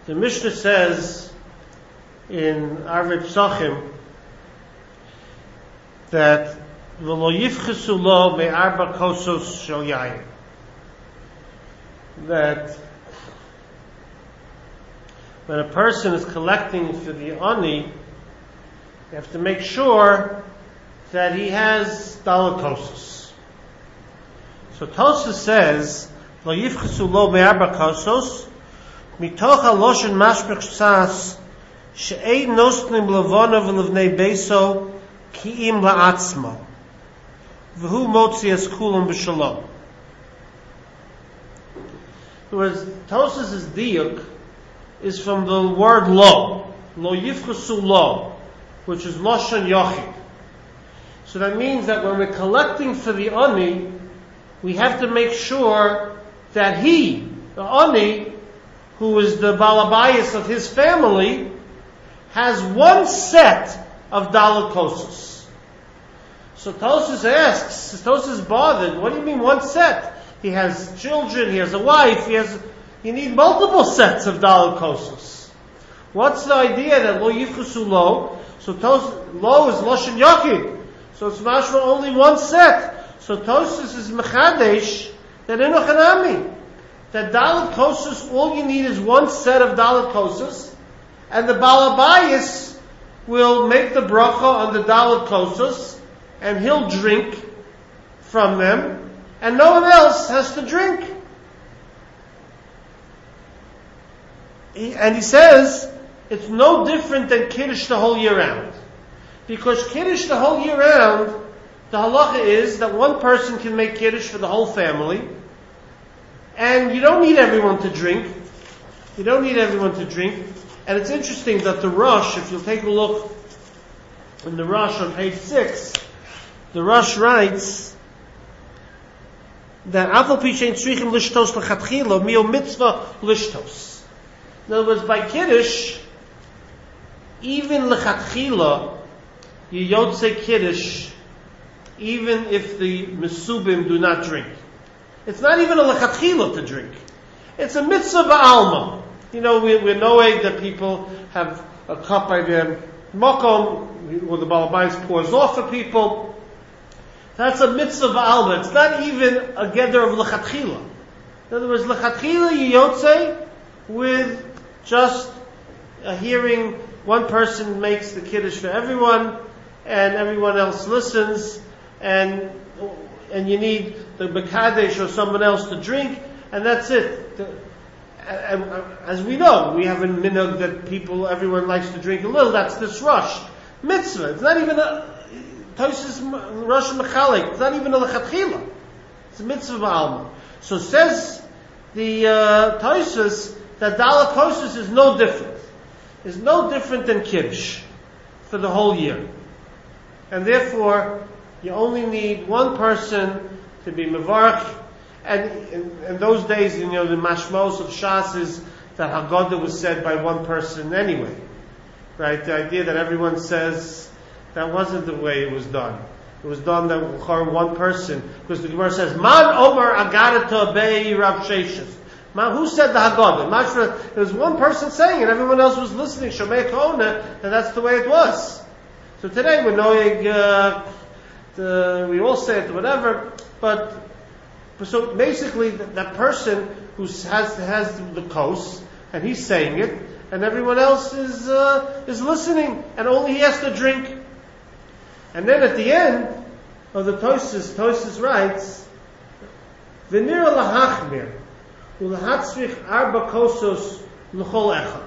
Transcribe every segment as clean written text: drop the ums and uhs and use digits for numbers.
The Mishnah says in Arvei Psachim that v'lo yifchesu lo me'arba kosos shel yayin, that when a person is collecting for the ani, you have to make sure that he has daled kosos. So Tosfos says lo yifchesu lo me'arba kosos mitoch haloshen mashmech sas she'ein nosnim levonav v'levnei beiso ki'im la'atzma v'hu motzi es kulam b'shalom. Whereas Tosfos' diuk is from the word lo yifchesu lo, which is lashon yachid. So that means that when we're collecting for the ani, we have to make sure that he, the ani, who is the balabayas of his family, has one set of daled kosos. So Tosfos asks, Tosfos is bothered, what do you mean one set? He has children, he has a wife, he need multiple sets of daled kosos. What's the idea that lo yifchesu lo? So lo is lashon yachid. So it's mashma only one set. So Tosfos is mechadesh that enochanami, that daled kosos, all you need is one set of daled kosos, and the balabayas will make the bracha on the daled kosos, and he'll drink from them, and no one else has to drink. And he says it's no different than Kiddush the whole year round. Because Kiddush the whole year round, the halacha is that one person can make Kiddush for the whole family, and you don't need everyone to drink. You don't need everyone to drink. And it's interesting that the Rosh, if you'll take a look in the Rosh on page 6, the Rosh writes that Afal pi shein tzrichim lishtos lechatchila mio mitzvah lishtos. In other words, by Kiddush, even lechatchila, you yotze Kiddush, even if the Mesubim do not drink. It's not even a lechatchila to drink. It's a mitzvah ba'alma. You know, we're knowing that people have a cup by their makom, or the balabayas pours off for people. That's a mitzvah ba'alma. It's not even a gather of lechatchila. In other words, lechatchila you yotze with just a hearing. One person makes the Kiddush for everyone, and everyone else listens, and you need the Bekadesh or someone else to drink, and that's it. As we know, we have a minhag that everyone likes to drink a little. That's this rush mitzvah. It's not even a Tosfos rush mechalik. It's not even a lechatchila. It's a mitzvah ba'alma. So says the Tosfos that daled kosos is no different. Is no different than Kiddush for the whole year, and therefore you only need one person to be mevarach. And in those days, the mashmos of Shas is that Haggadah was said by one person anyway, right? The idea that everyone says, that wasn't the way it was done. It was done that one person, because the Gemara says, Man Omer Agadata Bei Rav Sheshes. Who said the Haggadah? It was one person saying it, everyone else was listening, Shomei Kona, and that's the way it was. So today we're knowing, we all say it, whatever, but so basically that person who has the kos, and he's saying it, and everyone else is listening, and only he has to drink. And then at the end of the Tosfos writes, V'nir lahachmir, u'lahatzrich arba kosos l'chol echad,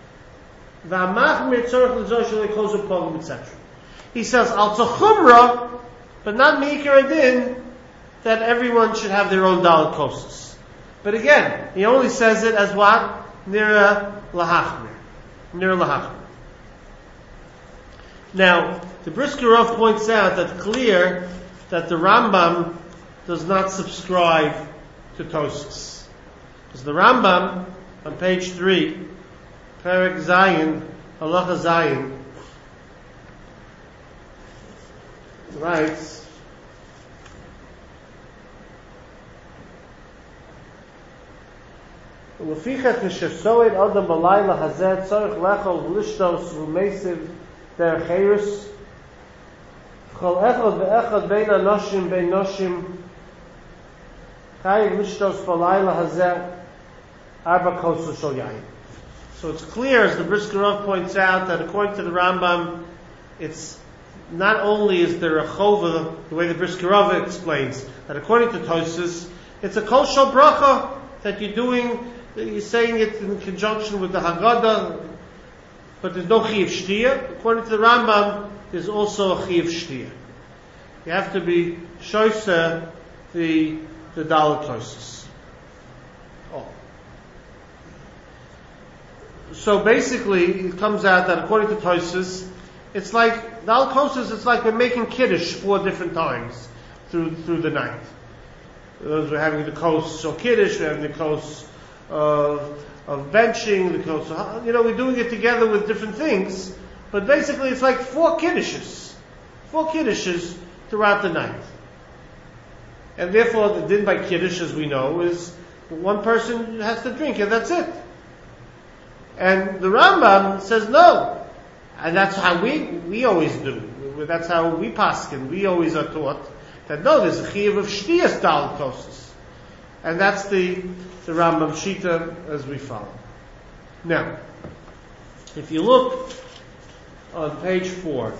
v'amachmir tzorech l'zosh l'koso pogum, etc. He says, al tzachumra, but not meikar adin, that everyone should have their own daled kosos. But again, he only says it as what? Nira lahachmir. Nira lahachmir. Now, the Brisker Rav points out that clear that the Rambam does not subscribe to Tosfos. Because the Rambam, on page 3, Perek Zayin, Halacha Zayin, writes, ולפיכך כשסועד אדם בלילה הזה צריך לאכול ולשתות ולמסיב דרך חירוס כל אחד ואחד בין אנשים בין נשים חייב לשתות בלילה הזה 4 כוסות של יין. So it's clear, as the Brisker Rav points out, that according to the Rambam, it's not only is there a chova, the way the Brisker Rav explains, that according to Tosfos, it's a kol shel bracha that you're saying it in conjunction with the Haggadah, but there's no chiyuv shtiyah. According to the Rambam, there's also a chiyuv shtiyah. You have to be shoyse the Dalet Tosfos. So basically, it comes out that according to Tosfos, it's like the Al-Kosas. It's like we're making kiddush 4 different times through the night. We're having the kos of kiddush, we're having the kos of benching, the kos of, we're doing it together with different things. But basically, it's like 4 kiddushes throughout the night. And therefore, the din by kiddush, as we know, is one person has to drink, and that's it. And the Rambam says no. And that's how we always do. That's how we paskin. We always are taught that no, there's a chiyuv of shtiyas Dalet Kosas. And that's the Rambam Shita as we follow. Now, if you look on page 4,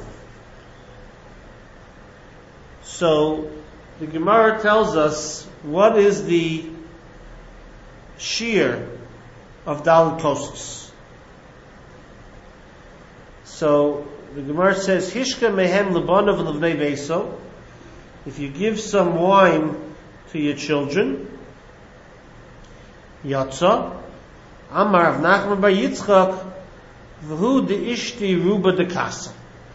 so the Gemara tells us what is the shear of Dalet Kosas. So the Gemara says, "Hishka mehem lebanav levnei beiso." If you give some wine to your children, Yatsa, Amar Rav Nachman bar Yitzchak, v'hu deishti ruba de kasa.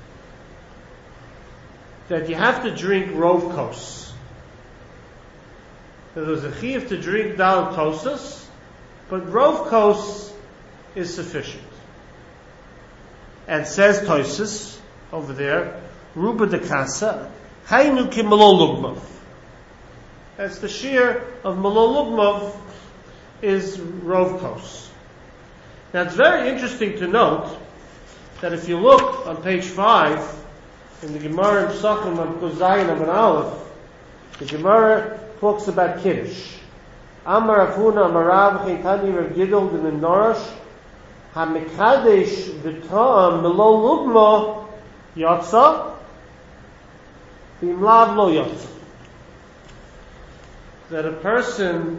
That you have to drink rov kos. There's a chiyuv to drink Dalet Kosas, but rov kos is sufficient. And says Tosfos over there, Ruba de Kasa, Hainu ki Malol Lugmav. That's the shear of Malol Lugmav is Rov Kos. Now it's very interesting to note that if you look on page 5 in the Gemara in Pesachim of Kozayin and Aleph, the Gemara talks about Kiddush. Amar Afuna Amarav Chaitani Rav Gidol de Norosh HaMekadesh v'ta'am Melo Lugma Yatsa V'imlav Lo Yatsa. That a person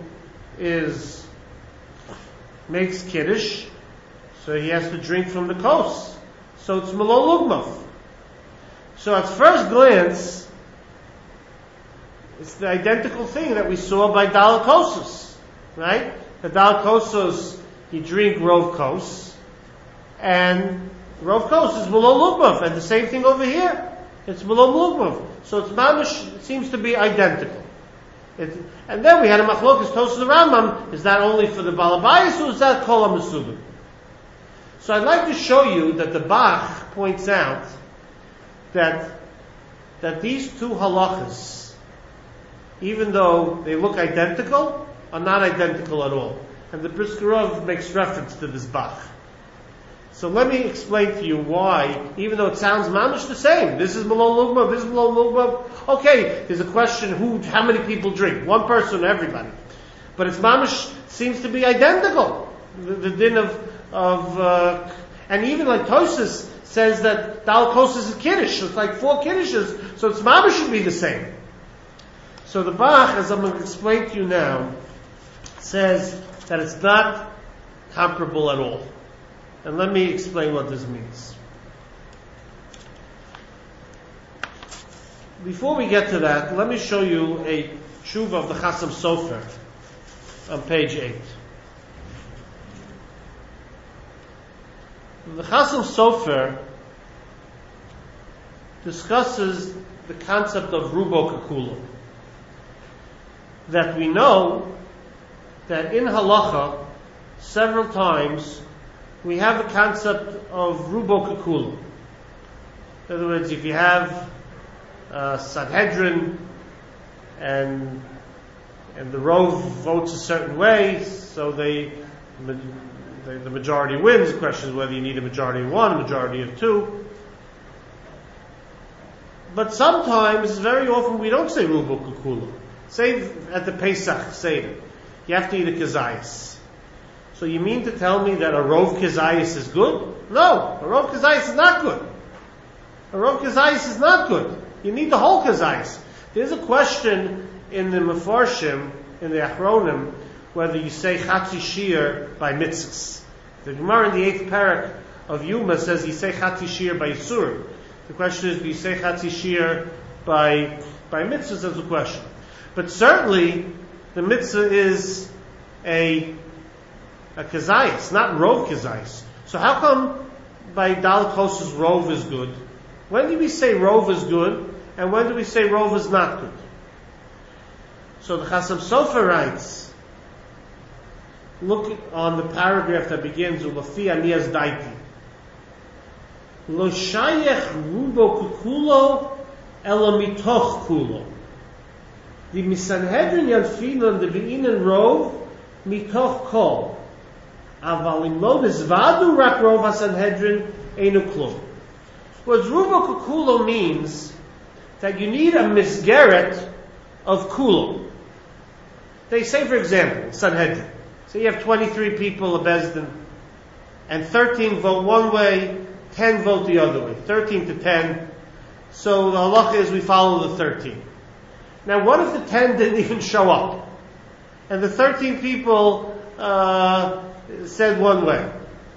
makes Kiddush, so he has to drink from the kos. So it's Melo Lugma. So at first glance, it's the identical thing that we saw by Dalet Kosas, right? The Dalet Kosas, you drink Rov Kos, and Rov Kos is Melo Lugmav, and the same thing over here. It's Melo Lugmav. So it's mamish, it seems to be identical. And then we had a machlokas Tosfos the Rambam, is that only for the Balabayas, or is that Kol HaMesubim? So I'd like to show you that the Bach points out that these 2 halachas, even though they look identical, are not identical at all. And the Brisker Rav makes reference to this Bach. So let me explain to you why, even though it sounds mamish the same. This is Melo Lugmav, this is Melo Lugmav. Okay, there's a question, how many people drink? One person or everybody? But it's mamish seems to be identical. The din of and even like Tosfos says that Dalet Kosas is Kiddush. It's like 4 Kiddushes, so it's mamish should be the same. So the Bach, as I'm going to explain to you now, says that it's not comparable at all. And let me explain what this means. Before we get to that, let me show you a tshuva of the Chasam Sofer on page 8. The Chasam Sofer discusses the concept of Rubo Kekulo. That we know that in halacha, several times, we have a concept of Rubo Kekulo. In other words, if you have Sanhedrin and the Rov votes a certain way, so they the majority wins. The question is whether you need a majority of one, a majority of two. But sometimes, very often, we don't say Rubo Kukula. Say at the Pesach Seder, you have to eat a Kazayas. So you mean to tell me that a Rov Kazayas is good? No, a Rov Kazayas is not good. A Rov Kazayas is not good. You need the whole Kazayas. There's a question in the Mefarshim, in the Achronim, whether you say Chatzi Shir by mitzvahs. The Gemara in the 8th parak of Yuma says you say Chatzi Shir by Yisurim. The question is, do you say Chatzi Shir by mitzvahs? That's the question. But certainly, the mitzvah is a kazayas, not rov kazayas. So how come by Dal Kos's rov is good? When do we say rov is good, and when do we say rov is not good? So the Chasam Sofer writes, look on the paragraph that begins with Lafi Aniyas Daiti. Lo shayech rubo kukulo elo mitoch kulo. The Misanhedrin Yanfinon the Be'inan rov mitoch kol. Aval im lo nizvadu rak rov haSanhedrin einu klum. What rubo kukulo means that you need a misgeret of kulo. They say, for example, Sanhedrin. So you have 23 people of Bezdin, and 13 vote one way, 10 vote the other way, 13 to 10. So the halacha is we follow the 13. Now what if the 10 didn't even show up? And the 13 people said one way.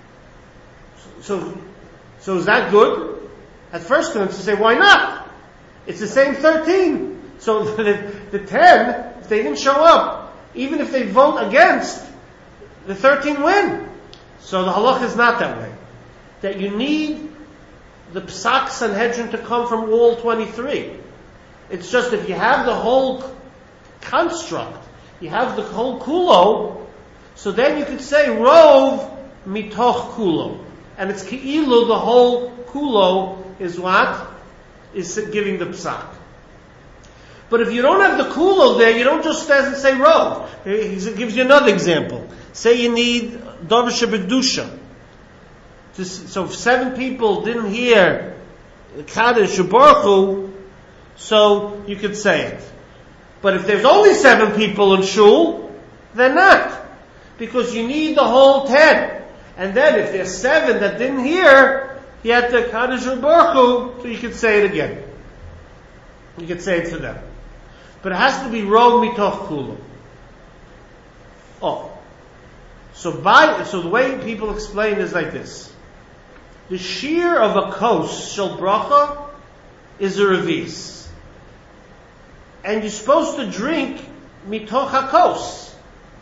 So is that good? At first glance you say, why not? It's the same 13. So the 10, if they didn't show up, even if they vote against, the 13 win. So the halacha is not that way. That you need the Psak Sanhedrin to come from all 23. It's just if you have the whole construct, you have the whole kulo, so then you could say Rov mitoch kulo. And it's Ki'ilu, the whole kulo is what? Is giving the Psak. But if you don't have the kulo there, you don't just say Rov. He gives you another example. Say you need Davar Shebedusha. So if 7 people didn't hear Kaddish or Baruch Hu, so you could say it. But if there's only 7 people in shul, then not. Because you need the whole 10. And then if there's 7 that didn't hear, you have to Kaddish or Baruch Hu, so you could say it again. You could say it to them. But it has to be Rov mitoch kulo. Oh. So the way people explain is like this. The shear of a kos shel bracha is a revis. And you're supposed to drink mitoch hakos.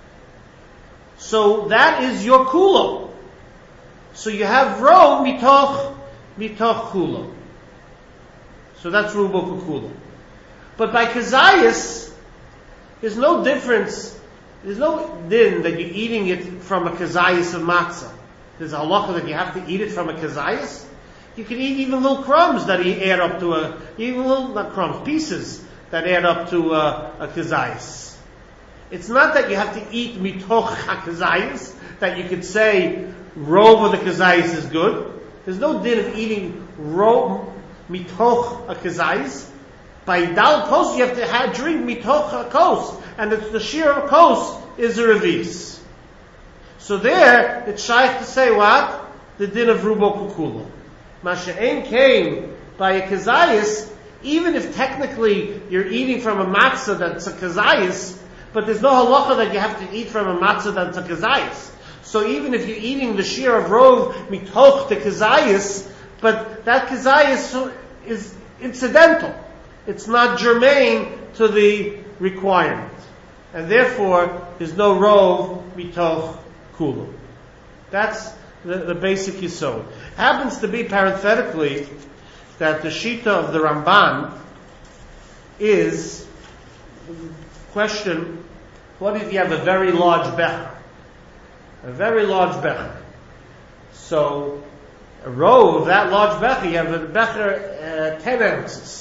So that is your kulo. So you have Rov mitoch kulo. So that's rubo kulo. But by kazayas, there's no difference. There's no din that you're eating it from a kazayas of matzah. There's a halacha that you have to eat it from a kazayas. You can eat even little crumbs that add up to not crumbs, pieces that add up to a kazayas. It's not that you have to eat mitoch ha-kazayas, that you could say rov of the kazayas is good. There's no din of eating rov mitoch a-kazayas. By dal kos, you have to drink mitoch ha-kos, and it's the shear of kos is a revis. So there, it's shaykh to say what? The din of rubo kukulo. Masha'en came by a kazayas, even if technically you're eating from a matzah that's a kazayas, but there's no halacha that you have to eat from a matzah that's a kazayas. So even if you're eating the shear of rov mitoch the kazayas, but that kazayas is incidental. It's not germane to the requirement. And therefore, there's no rov mitoch kulo. That's the basic yisod. Happens to be parenthetically that the shita of the Ramban is question, what if you have a very large becher? A very large becher. So, a row of that large becher, you have a becher 10 ounces.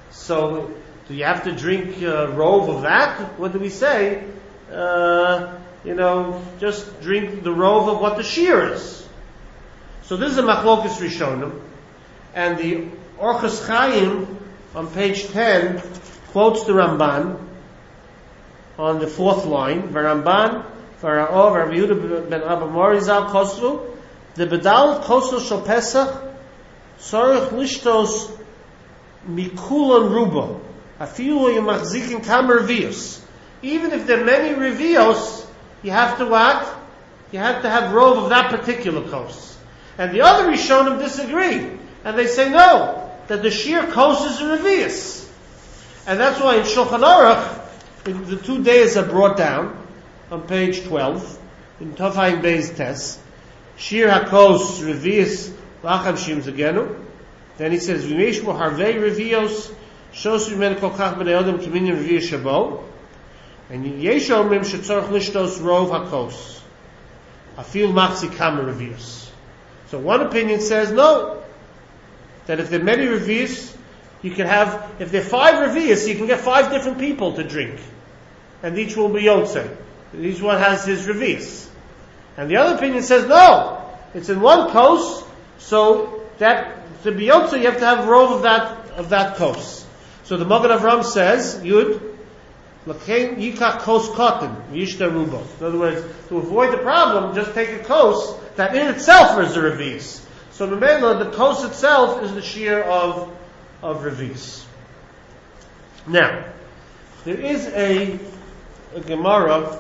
So, do you have to drink a rove of that? What do we say? just drink the rove of what the shear is. So this is a Machlokas Rishonim, and the Orchos Chaim on page 10 quotes the Ramban on the 4th line. V'Ramban v'Ra'ov Rabbi Yehuda ben Abba Morizal Kosru the Bedal Kosru Shel Pesach Sorech Lishtos Mikulon Rubo Afilu Yemachzikin Kam Revios. Even if there are many Revios, you have to what? You have to have rove of that particular kos. And the other Rishonim disagree, and they say no, that the sheer kos is a Revios. And that's why in Shulchan Aruch, the 2 days are brought down on page 12 in Tofayin Beis Tes. Shir HaKos Revios Lacham Shim Zagenu. Then he says, V'mesh bo harvei Revios Shosu Yimen Kol Kach B'nei Adam K'minyan Revios Shabo. And Yesh Omrim Shetzorach Lishtos Rov HaKos. Afil Machzi Kama Revios. So one opinion says no, that if there are many Revios, you can have, if there are 5 Revios, you can get 5 different people to drink. And each will be Yotzei. Each one has his Revios. And the other opinion says no, it's in one kos, so that to be Yotzei you have to have rove of that kos. So the Magen Avraham says, Yud, L'chein yikach kos kotin, yishta rubo. In other words, to avoid the problem, just take a kos that in itself is a revis. So Memela, the kos itself is the shear of revis. Now, there is a Gemara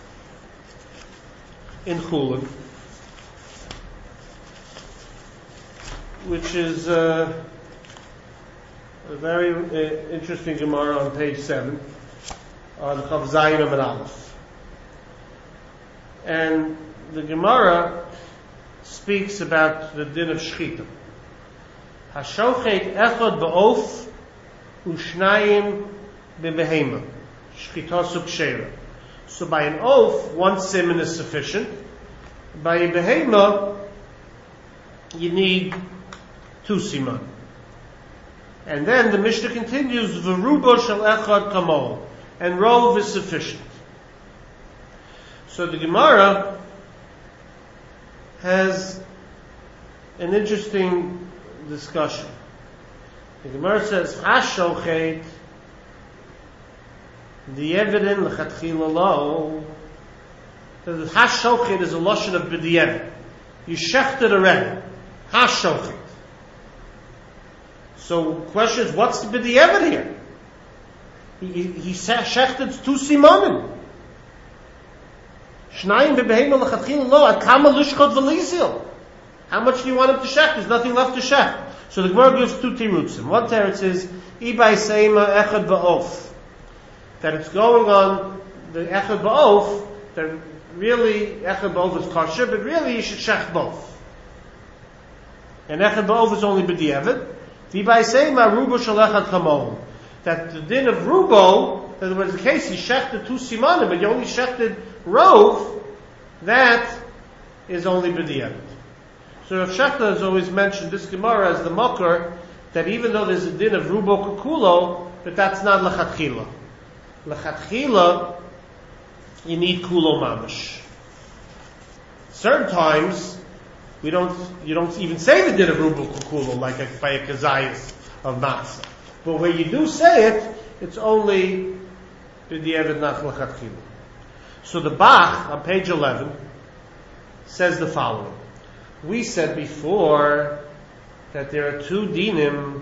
in Chulin, which is a very interesting Gemara on page 7. On Chav Zayin Amud Aleph. And the Gemara speaks about the din of Shchita. Hashochet echad ba'of u'shnayim b'behema. Shchita sukshera. So by an oath, 1 siman is sufficient. By a behema, you need 2 siman. And then the Mishnah continues, V'rubo shel echad kamol. And rove is sufficient. So the Gemara has an interesting discussion. The Gemara says, Hashochet Di'evidin l'chatchila lo. The Hashochet is a lashon of b'di'evid. You shechted already. Hashochet. So the question is, what's the b'di'evid here? He shechted 2 simonim. Shnayim bebehema l'chatchila lo akama lishchot v'lizil. How much do you want him to shech? There's nothing left to shech. So the Gemara gives 2 tirutzim. One teretz is ibay seima echad ba'of, that it's going on the echad ba'of, that really echad ba'of is kosher, but really you should shech both. And echad ba'of is only b'di'evid. Ibay seima rubo shel echad kamol. That the din of Rubo, that was the case, he shechted 2 simanim, but you only shechted rove, that is only b'di'evid. So Rav Shechta has always mentioned this Gemara as the makar, that even though there's a din of Rubo kukulo, but that's not l'chatchila. L'chatchila, you need kulo mamash. Certain times, you don't even say the din of Rubo kukulo, like by a kazayas of matzah. But where you do say it, it's only b'di'evid nach l'chatchila. So the Bach, on page 11, says the following. We said before that there are 2 dinim.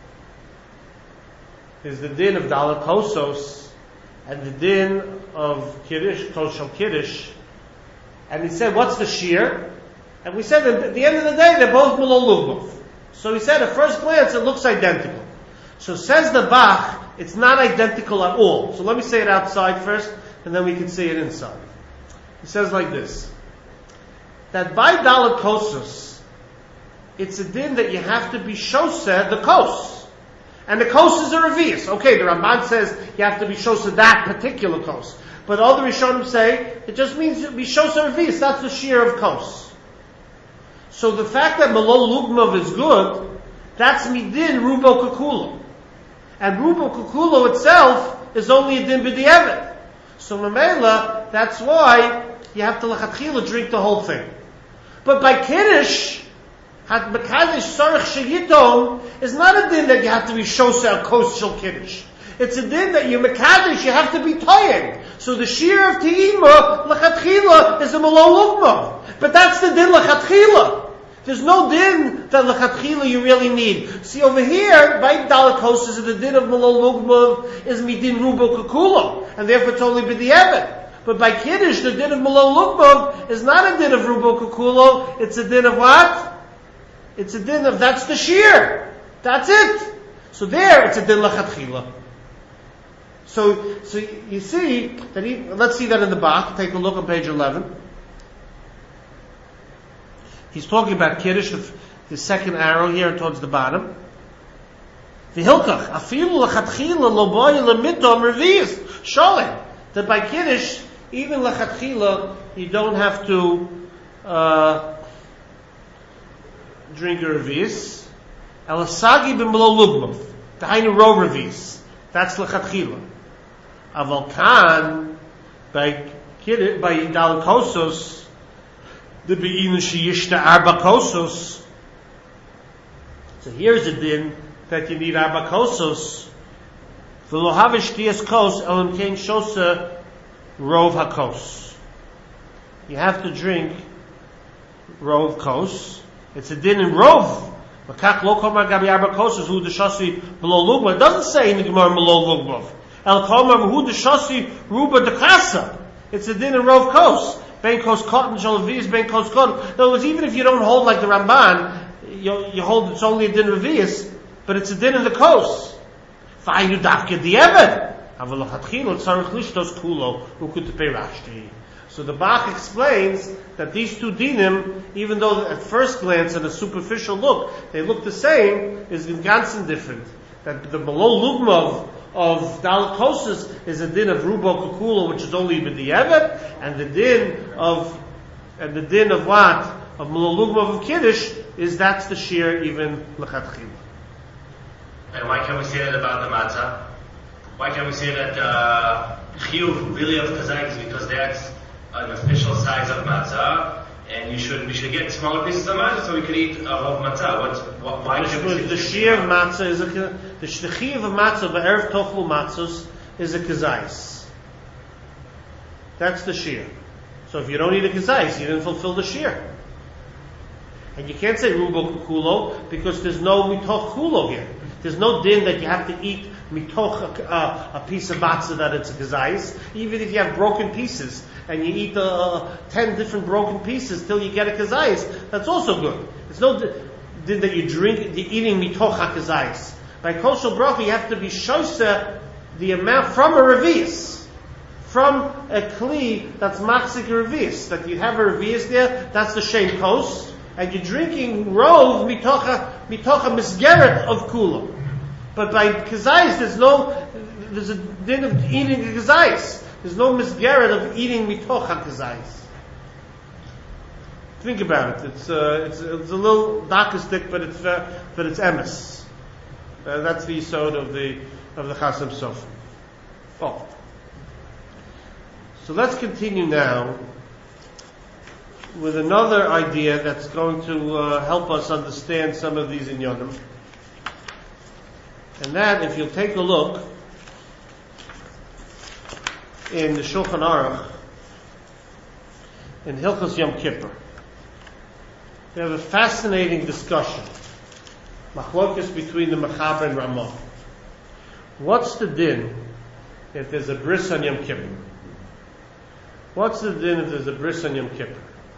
There's the din of Dalat Kosos and the din of Kiddush, Toshal Kiddush. And he said, what's the shear? And we said that at the end of the day, they're both Malol Lugbof. So he said, at first glance, it looks identical. So says the Bach, it's not identical at all. So let me say it outside first, and then we can say it inside. He says like this, that by Dalat Kosos, it's a din that you have to be shoseh the kos. And the kos is a revius. Okay, the Ramban says you have to be shoseh that particular kos. But all the Rishonim say, it just means to be shoseh revius. That's the shear of kos. So the fact that Malol Lugmov is good, that's midin Rubo Kukulo. And Rubo Kukulo itself is only a din b'di'evid. So Mamela, that's why you have to lechatchila drink the whole thing. But by Kiddush, had Mekadesh Sarach Sheyitom is not a din that you have to be Shosa Kos Shel Kiddush. It's a din that you Mekadesh, you have to be Toyeg. So the shear of Te'ima, lechatchila, is a Malol Lugmav. But that's the din lechatchila. There's no din that lechatchila you really need. See over here, by Dalakos is the din of Malol Lugmav is Midin Rubo Kukulo. And therefore it's only B'di'evet. But by Kiddush, the din of Malol Lugmav is not a din of Rubo Kukulo, it's a din of what? It's a din of, that's the shear. That's it. So there, it's a din lechatchila. So you see, that let's see that in the back. Take a look on page 11. He's talking about Kiddush, the second arrow here towards the bottom. The Hilkach, afilu lechatchila loboy lemitom revius. Sholim. That by Kiddush, even lechatchila, you don't have to drink a revius. Elasagi b'melo lugmav. Tahainu ro revius. That's lechatchila. Avalkan by Dalkosos, the beinu sheyishta arba kosos. So here's a din that you need arba kosos. V'lo havish dias kos elam kein shosa rov hakos. You have to drink rov kos. It's a din in rov. Makak lo komar gabi arba kosos hu deshasi below lugma. It doesn't say in the Gemara below lugma. El Komar Hu Deshasi Ruba Dekasa. It's a din in Rov Kos. Ben Kos Cotton Shalaviz, Ben Kos Cotton. In other words, even if you don't hold like the Ramban, you hold it's only a din Revius, but it's a din in the Kos. Fa'ayu Dafke Di'evet. Avalachatchilo Tzarech Lishtos Kulo Ukutepei Rashti. So the Bach explains that these two dinim, even though at first glance and a superficial look, they look the same, is in Gansen different. That the Malol Lugmav of Dalkosis is a din of Rubo Kukula, which is only B'di'evet, and the din of what? Of Malolugmav of Kiddush, that's the shear even L'chatchila. And why can't we say that about the matzah? Why can't we say that Chiyuv really of Kazakh is because that's an official size of matzah, and we should get smaller pieces of matzah so we could eat a whole matzah. Why can't we say the shear of matzah is the shlichiv of matzah, the erev tochlu matzos is a kazais. That's the shear. So if you don't eat a kazais, you didn't fulfill the shear. And you can't say rubo kulo because there's no mitoch kulo here. There's no din that you have to eat mitoch a piece of matzah that it's a kazais. Even if you have broken pieces and you eat 10 different broken pieces till you get a kazais, that's also good. There's no din that you're eating mitoch a kazais. By kosher bracha, you have to be shosa the amount from a revius, from a kli that's machzik revius, that you have a revius there. That's the shem kos, and you're drinking rov mitocha misgeret of kula. But by kazais, there's a din of eating a kazais. There's no misgeret of eating mitocha kazais. Think about it. It's a little darkistic, but it's emes. That's the yisod of the Chasam Sofer. Oh. So let's continue now with another idea that's going to help us understand some of these inyanim. And that, if you'll take a look in the Shulchan Aruch, in Hilchos Yom Kippur, we have a fascinating discussion. Machlokas between the Mechaber and Ramah. What's the din if there's a bris on Yom Kippur? What's the din if there's a bris on Yom Kippur?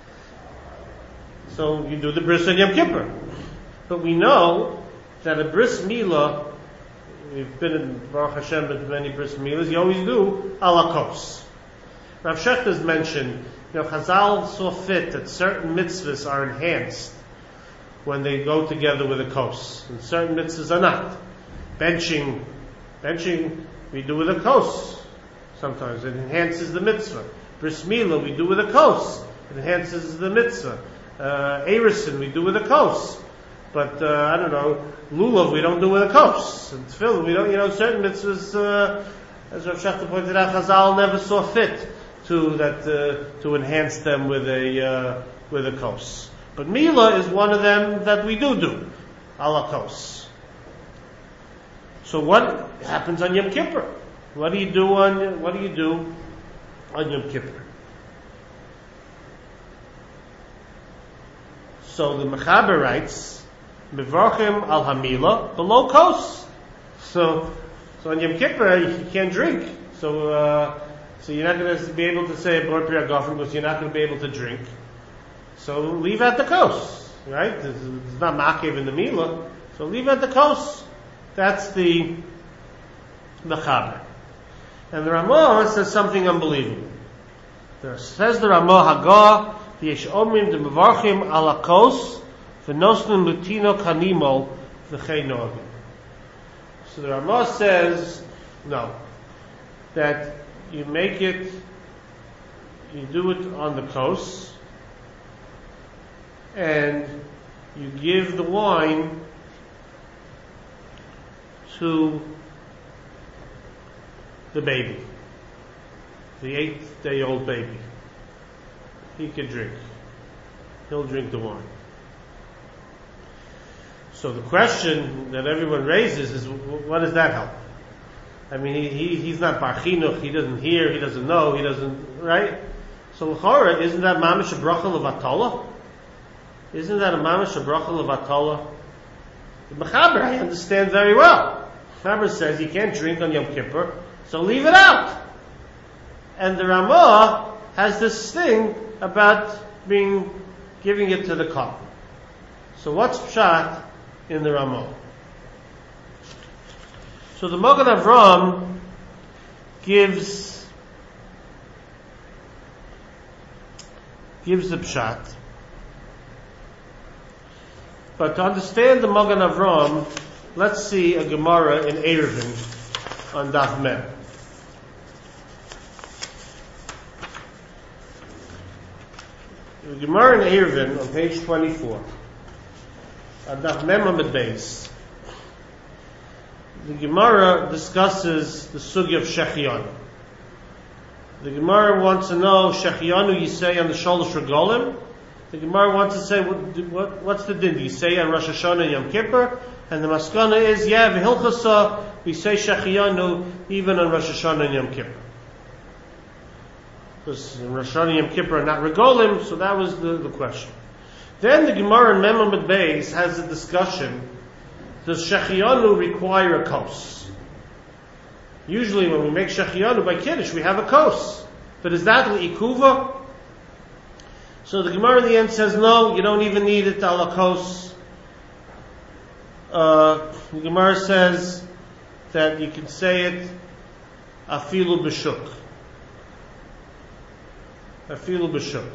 So you do the bris on Yom Kippur. But we know that a bris milah, we've been in Baruch Hashem with many bris milahs, you always do ala kos. Rav Shechter has mentioned, Chazal saw fit that certain mitzvahs are enhanced when they go together with a kos. And certain mitzvahs are not. Benching we do with a kos. Sometimes it enhances the mitzvah. Bris milah we do with a kos. It enhances the mitzvah. Erison we do with a kos. But, I don't know, lulav we don't do with a kos. And tefillah we don't, certain mitzvahs, as Rav Shechter pointed out, Chazal never saw fit to enhance them with a kos. But Mila is one of them that we do ala kos. So what happens on Yom Kippur? What do you do on Yom Kippur? So the Mechaber writes, Mevarchim al Hamila below kos. So on Yom Kippur you can't drink. So you're not going to be able to say a Bor Pri Hagafen because you're not going to be able to drink. So leave out the kos, right? It's not makev in the Mila. So leave out the kos. That's the Mechaber. And the Ramah says something unbelievable. There says the Ramah Hagah, V'yesh omrim de mevarchim ala kos, v'nosnim lutino kanimol, v'chei noagim. So the Ramah says, no, that you do it on the kos, and you give the wine to the baby, the 8-day-old baby. He can drink. He'll drink the wine. So the question that everyone raises is, what does that help? I mean, he's not bar chinuch, he doesn't hear, he doesn't know, he doesn't, right? So l'chora, isn't that mamish a bracha levatala? Isn't that a mamish a bracha levatala? The Mechaber, I understand very well. The Mechaber says you can't drink on Yom Kippur, so leave it out. And the Ramah has this thing about giving it to the cup. So what's pshat in the Ramah? So the Magen Avram gives the pshat. But to understand the Magen Avram, let's see a Gemara in Eruvin on Daf Mem. The Gemara in Eruvin on page 24, on Daf Mem Amud Beis. The Gemara discusses the sugi of Shechianu. The Gemara wants to know Shechianu you say on the Sholosh Regalim. The Gemara wants to say what's the din? Do you say on Rosh Hashanah and Yom Kippur? And the maskana is v'hilchasa we say Shechianu even on Rosh Hashanah and Yom Kippur. Because Rosh Hashanah and Yom Kippur are not Regalim, so that was the question. Then the Gemara in Mem Amud Beis has a discussion. Does Shechianu require a kos? Usually when we make Shechianu by Kiddush, we have a kos. But is that l'ikuva? So the Gemara in the end says, no, you don't even need it ala kos. The Gemara says that you can say it afilu b'shuk. Afilu b'shuk.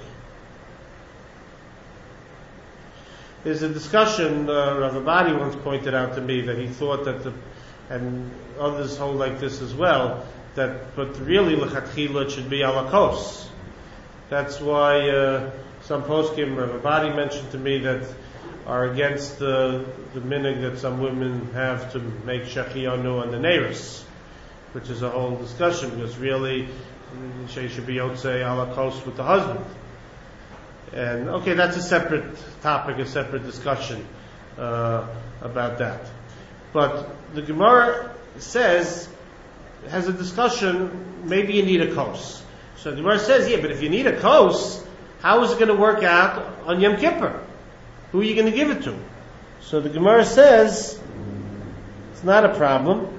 There's a discussion, Rav Abadi once pointed out to me that he thought that and others hold like this as well, but really l'chatchila it should be ala kos. That's why some poskim, Rav Abadi mentioned to me that are against the minhag that some women have to make shechianu on the neiros, which is a whole discussion, because really she should be yotzei ala kos with the husband. And okay, that's a separate topic, a separate discussion about that. But the Gemara has a discussion, maybe you need a kos. So the Gemara says, yeah, but if you need a kos, how is it going to work out on Yom Kippur? Who are you going to give it to? So the Gemara says, it's not a problem.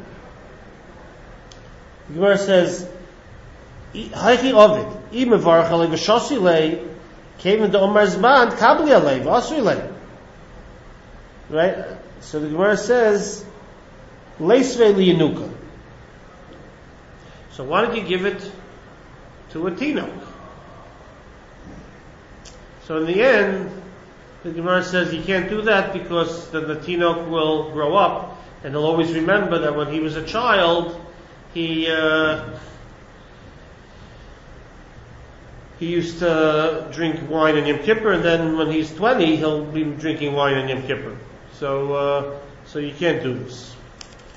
The Gemara says, Haichi Ovid, Imevarach alei v'shosi lei, came into Omar's band, Kabli alei, v'asri lei. Right? So the Gemara says, Leisvei liyanuka. So why did you give it to a tinok? So in the end, the Gemara says you can't do that because then the tinok will grow up and he'll always remember that when he was a child, he used to drink wine on Yom Kippur, and then when he's 20, he'll be drinking wine on Yom Kippur. So you can't do this.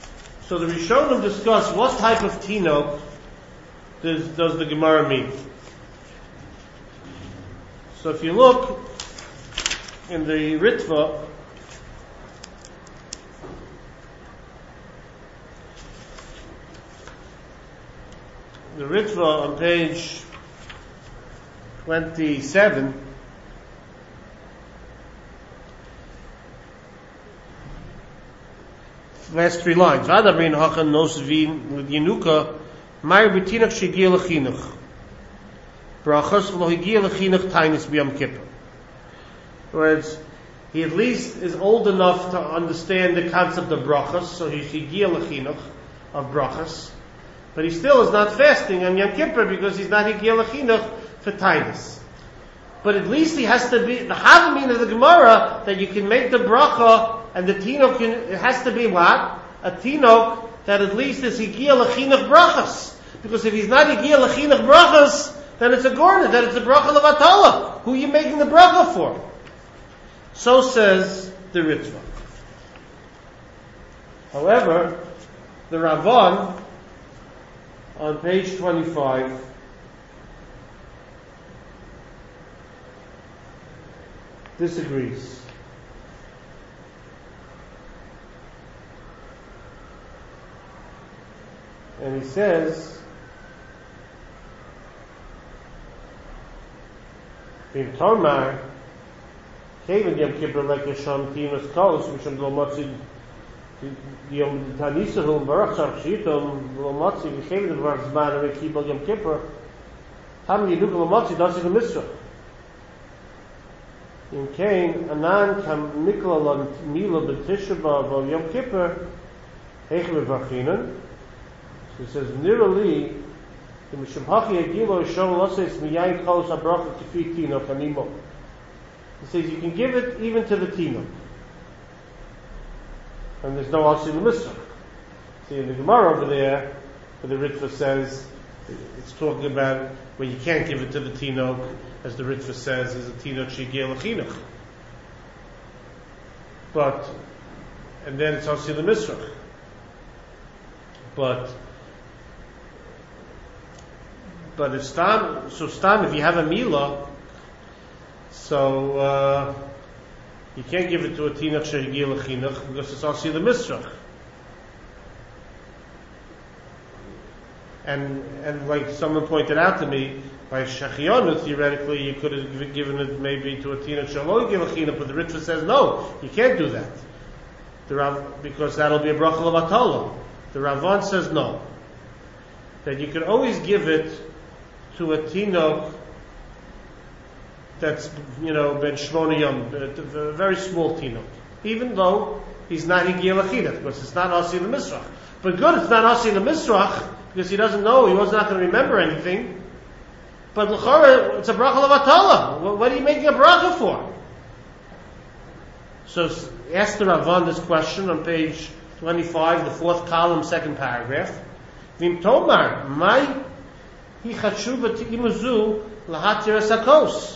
So the Rishonim discuss what type of tinok does the Gemara mean. So if you look in the Ritva, on page 27, last 3 lines. Vadabrin hachan nosvin with Yenuka, Meir b'tinach shegiel lechinuch. Brachos v'lo higiel lechinuch tainis b'yom kippur. Whereas he at least is old enough to understand the concept of brachos, so he's higiel lechinuch of brachos. But he still is not fasting on Yom Kippur because he's not higiel lechinuch for tainis. But at least he has to be, the Havamim of the Gemara, that you can make the bracha, and the tinok, it has to be what? A tinok that at least is higiel lechinuch brachas. Because if he's not higiel lechinuch brachas, then it's a gorna, then it's a bracha levatala. Who are you making the bracha for? So says the Ritva. However, the Ravan, on page 25, disagrees. And he says, in Tomar, Kevin Yom Kippur like Yasham Timas Kos, which I'm Lomotzi, Yom Tanisahum, Baruch Shitom, Lomotzi, Kevin the Varzman, and Kibal Yom Kippur, Ham Yiduk Lomotzi, that's in the Misra. In Cain, Anan Kam Nikolal on Mila B'Tishabah of Yom Kippur, Hechme Vachinan. So he says, Nirali, the Mishimhachi Agilo Shon Loses Miyayin Kos Abracha Kifi Tino Kanimo. He says you can give it even to the Tino. And there's no Asi L'Misra. See, in the Gemara over there, where the Ritva says, it's talking about where you can't give it to the Tino, as the Ritva says, is a Tino Shigil Chinuch. But, and then it's Asi L'Misra. But if Stam, if you have a Mila, so you can't give it to a Tinach Shehigil Chinuch because it's also the Misrach. And like someone pointed out to me, by Shachiyonu, theoretically, you could have given it maybe to a Tinach Shehigil Chinuch, but the Ritva says no, you can't do that. Because that'll be a Bracha L'Vatala. The Ravan says no. That you can always give it to a Tinok that's, Ben Shmona Yom, a very small Tinok. Even though he's not Higiel Achidah, because it's not Asi the Misrach. But good, it's not Asi the Misrach, because he doesn't know, he was not going to remember anything. But L'chara, it's a Bracha L'Vatala. What are you making a Bracha for? So ask the Ravan this question on page 25, the 4th column, 2nd paragraph. Vim Tomar, Mai Hi Chatshuva Ti'imuzu Lahatir Esakos.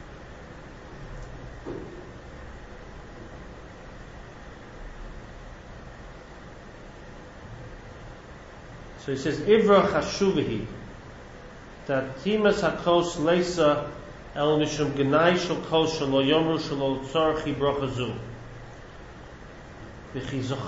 So he says, Ivra Chashuvahi, that Timas Hakos Leisa El Mishum Genai Shal Kos Shalo Yomru Shalo Tzorchi Brochazu. So he says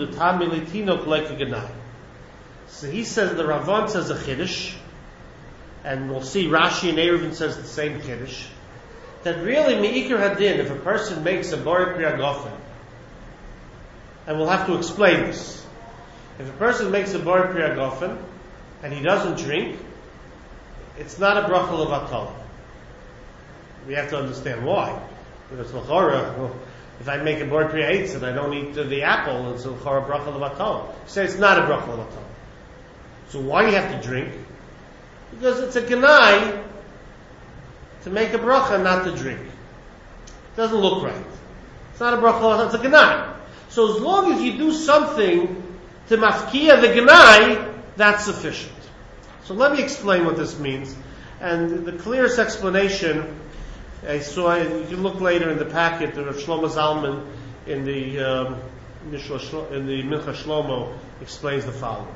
the Ravan says a Chiddush, and we'll see Rashi and Eruvin says the same Chiddush, that really Me'ikar Hadin, if a person makes a Bori Priya Gofen, and we'll have to explain this, if a person makes a Bori Priya Gofen, and he doesn't drink, it's not a Bracha L'Vatala. We have to understand why. Because L'chora, if I make a Bori Priya Eitz and I don't eat the apple, it's a Bracha L'Vatala. You say it's not a Bracha L'Vatala. So why do you have to drink? Because it's a Ganai to make a bracha, not to drink. It doesn't look right. It's not a bracha L'Vatala, it's a Ganai. So as long as you do something to mafkiya the Ganai, that's sufficient. So let me explain what this means. And the clearest explanation I saw, you can look later in the packet, of Shlomo Zalman in the Mincha Shlomo explains the following.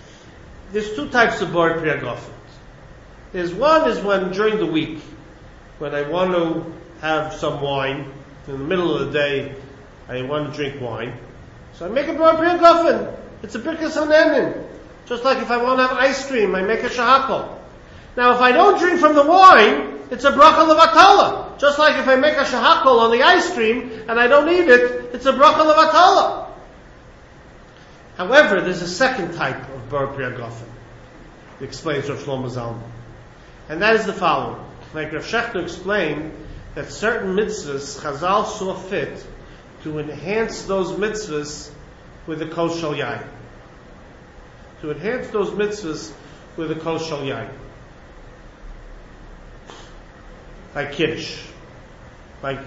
There's 2 types of Bori Priya Gofen. There's one is when during the week when I want to have some wine, in the middle of the day, I want to drink wine, so I make a bar priya gofen. It's a birkas hanenin. Just like if I want to have ice cream, I make a shahakol. Now if I don't drink from the wine, it's a bracha levatala. Just like if I make a shahakol on the ice cream and I don't eat it, it's a bracha levatala. However, there's a second type of bar priya gofen, explains Rav Shlomo Zalman. And that is the following. Like Rav Shechter explained, that certain mitzvahs, Chazal saw fit to enhance those mitzvahs with a kos shel yain. To enhance those mitzvahs with a kos shel yain. Like Kiddush. Like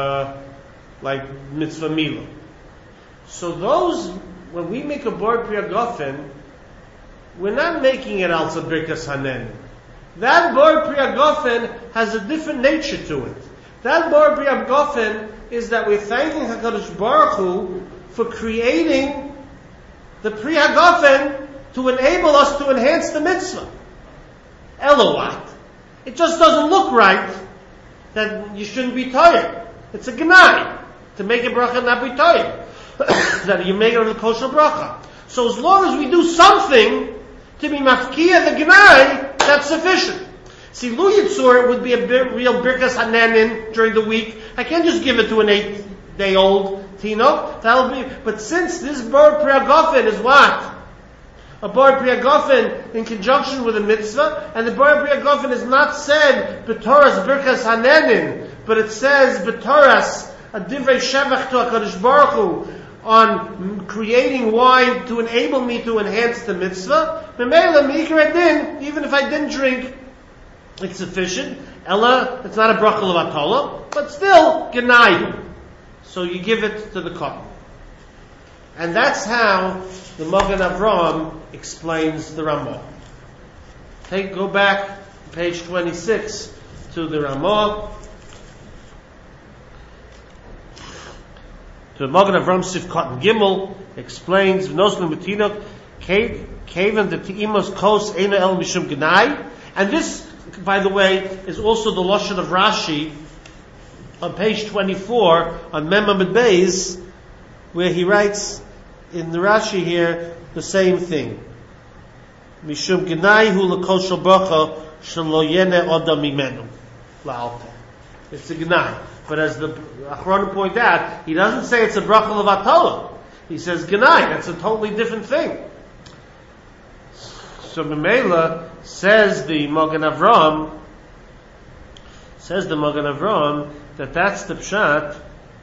mitzvah milah. So those, when we make a bar priya gofen, we're not making it also birkas hanen. That bar priya gofen has a different nature to it. That bar priya gofen is that we're thanking HaKadosh Baruch Hu for creating the priya gofen to enable us to enhance the mitzvah. Elowat. It just doesn't look right that you shouldn't be tired. It's a gnai to make a bracha and not be tired. That you make it with a kosher bracha. So as long as we do something to be mafkiya the gnai, that's sufficient. See, Lu Yitzur would be a real birkas hanenin during the week. I can't just give it to an 8-day-old tino. That'll be. But since this bar priya gofen is what? A bar priya gofen in conjunction with a mitzvah, and the bar priya gofen is not said b'toras birkas hanenin, but it says b'toras a divrei shevach to HaKadosh Baruch Hu on creating wine to enable me to enhance the mitzvah. Memela mikra din, even if I didn't drink, it's sufficient. Ella, it's not a bracha levatala, but still genai. So you give it to the cotton. And that's how the Magen Avraham explains the Ramah. Go back, page 26, to the Ramah. To the Magen Avraham Sif Cotton Gimel explains V'noslim B'tinok Kaven the Te'imos Kos Eina El Mishum Gnai. And this, by the way, is also the Lashon of Rashi on page 24 on Mem Amud Beis, where he writes in the Rashi here the same thing. Mishum Gnai Hu L'Kol Shel Bracha Shelo Yene Odam Mimenu La'alter. It's a Gnai. But as the Achronim point out, he doesn't say it's a bracha levatala. He says Gnai. That's a totally different thing. So Memela says the Magen Avraham that that's the pshat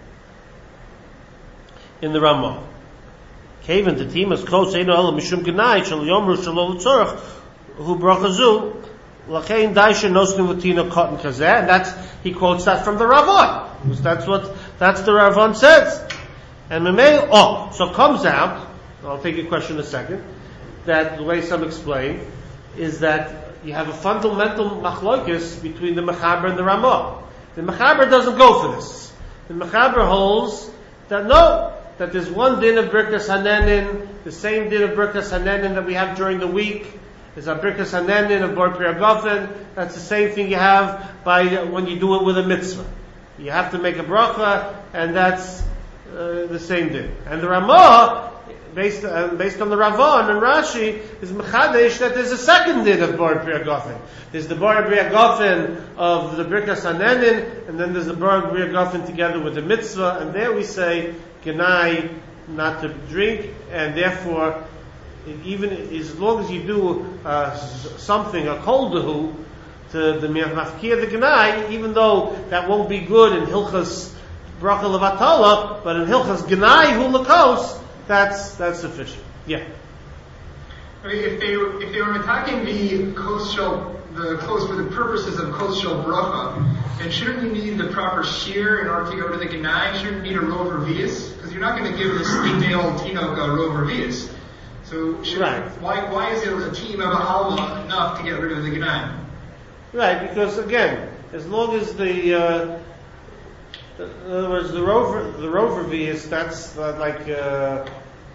in the Ramah. Kaven the timas kos eino ela mishum Gnai shel yomru shelo l'tzorach hu brachazu lachein daisha nosnim l'tina cotton kazeh. And that's, he quotes that from the Ravan. That's the Ravan says. And Memela, so it comes out, I'll take your question in a second, that the way some explain is that you have a fundamental machlokes between the Mechaber and the Ramah. The Mechaber doesn't go for this. The Mechaber holds that no, that there's one din of birkas hanenin, the same din of birkas hanenin that we have during the week. There's a birkas hanenin of bar priya gofen. That's the same thing you have when you do it with a mitzvah. You have to make a bracha, and that's the same din. And the Ramah, based on the Ravan and Rashi, is mechadesh that there's a second din of bar priya gofen. There's the bar priya gofen of the birkas hanenin, and then there's the bar priya gofen together with the mitzvah. And there we say genai, not to drink, and therefore, even as long as you do something, a kol dehu, to the mafkir the genai, even though that won't be good in hilchas bracha levatala, but in hilchas genai hu lakos, that's sufficient. Yeah. I mean, if they were attacking the kos for the purposes of kos shel bracha, then shouldn't you need the proper shear in order to go to the genai? Shouldn't you need a rov revius? Because you're not going to give this 8-day-old tinok a rov revius. So why is it a team of alma enough to get rid of the genai? Right, because again, as long as in other words, the rover vias, that's like the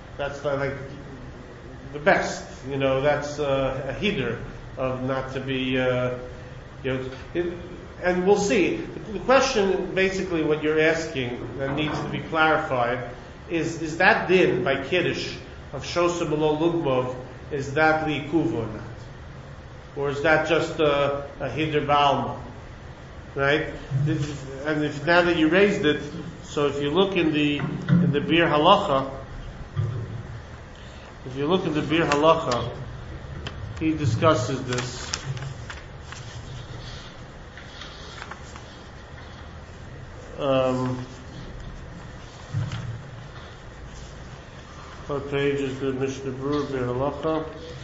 best. You know, that's a heater of not to be. and we'll see. The question, basically, what you're asking that needs to be clarified is that din by Kiddush of Shosa Below Lugmov, is that li'ikuv or not? Or is that just a Hidr Ba'alma? Right? And if now that you raised it, so if you look in the Bir Halacha, he discusses this. What page is the Mishnah Berurah Bir Halacha?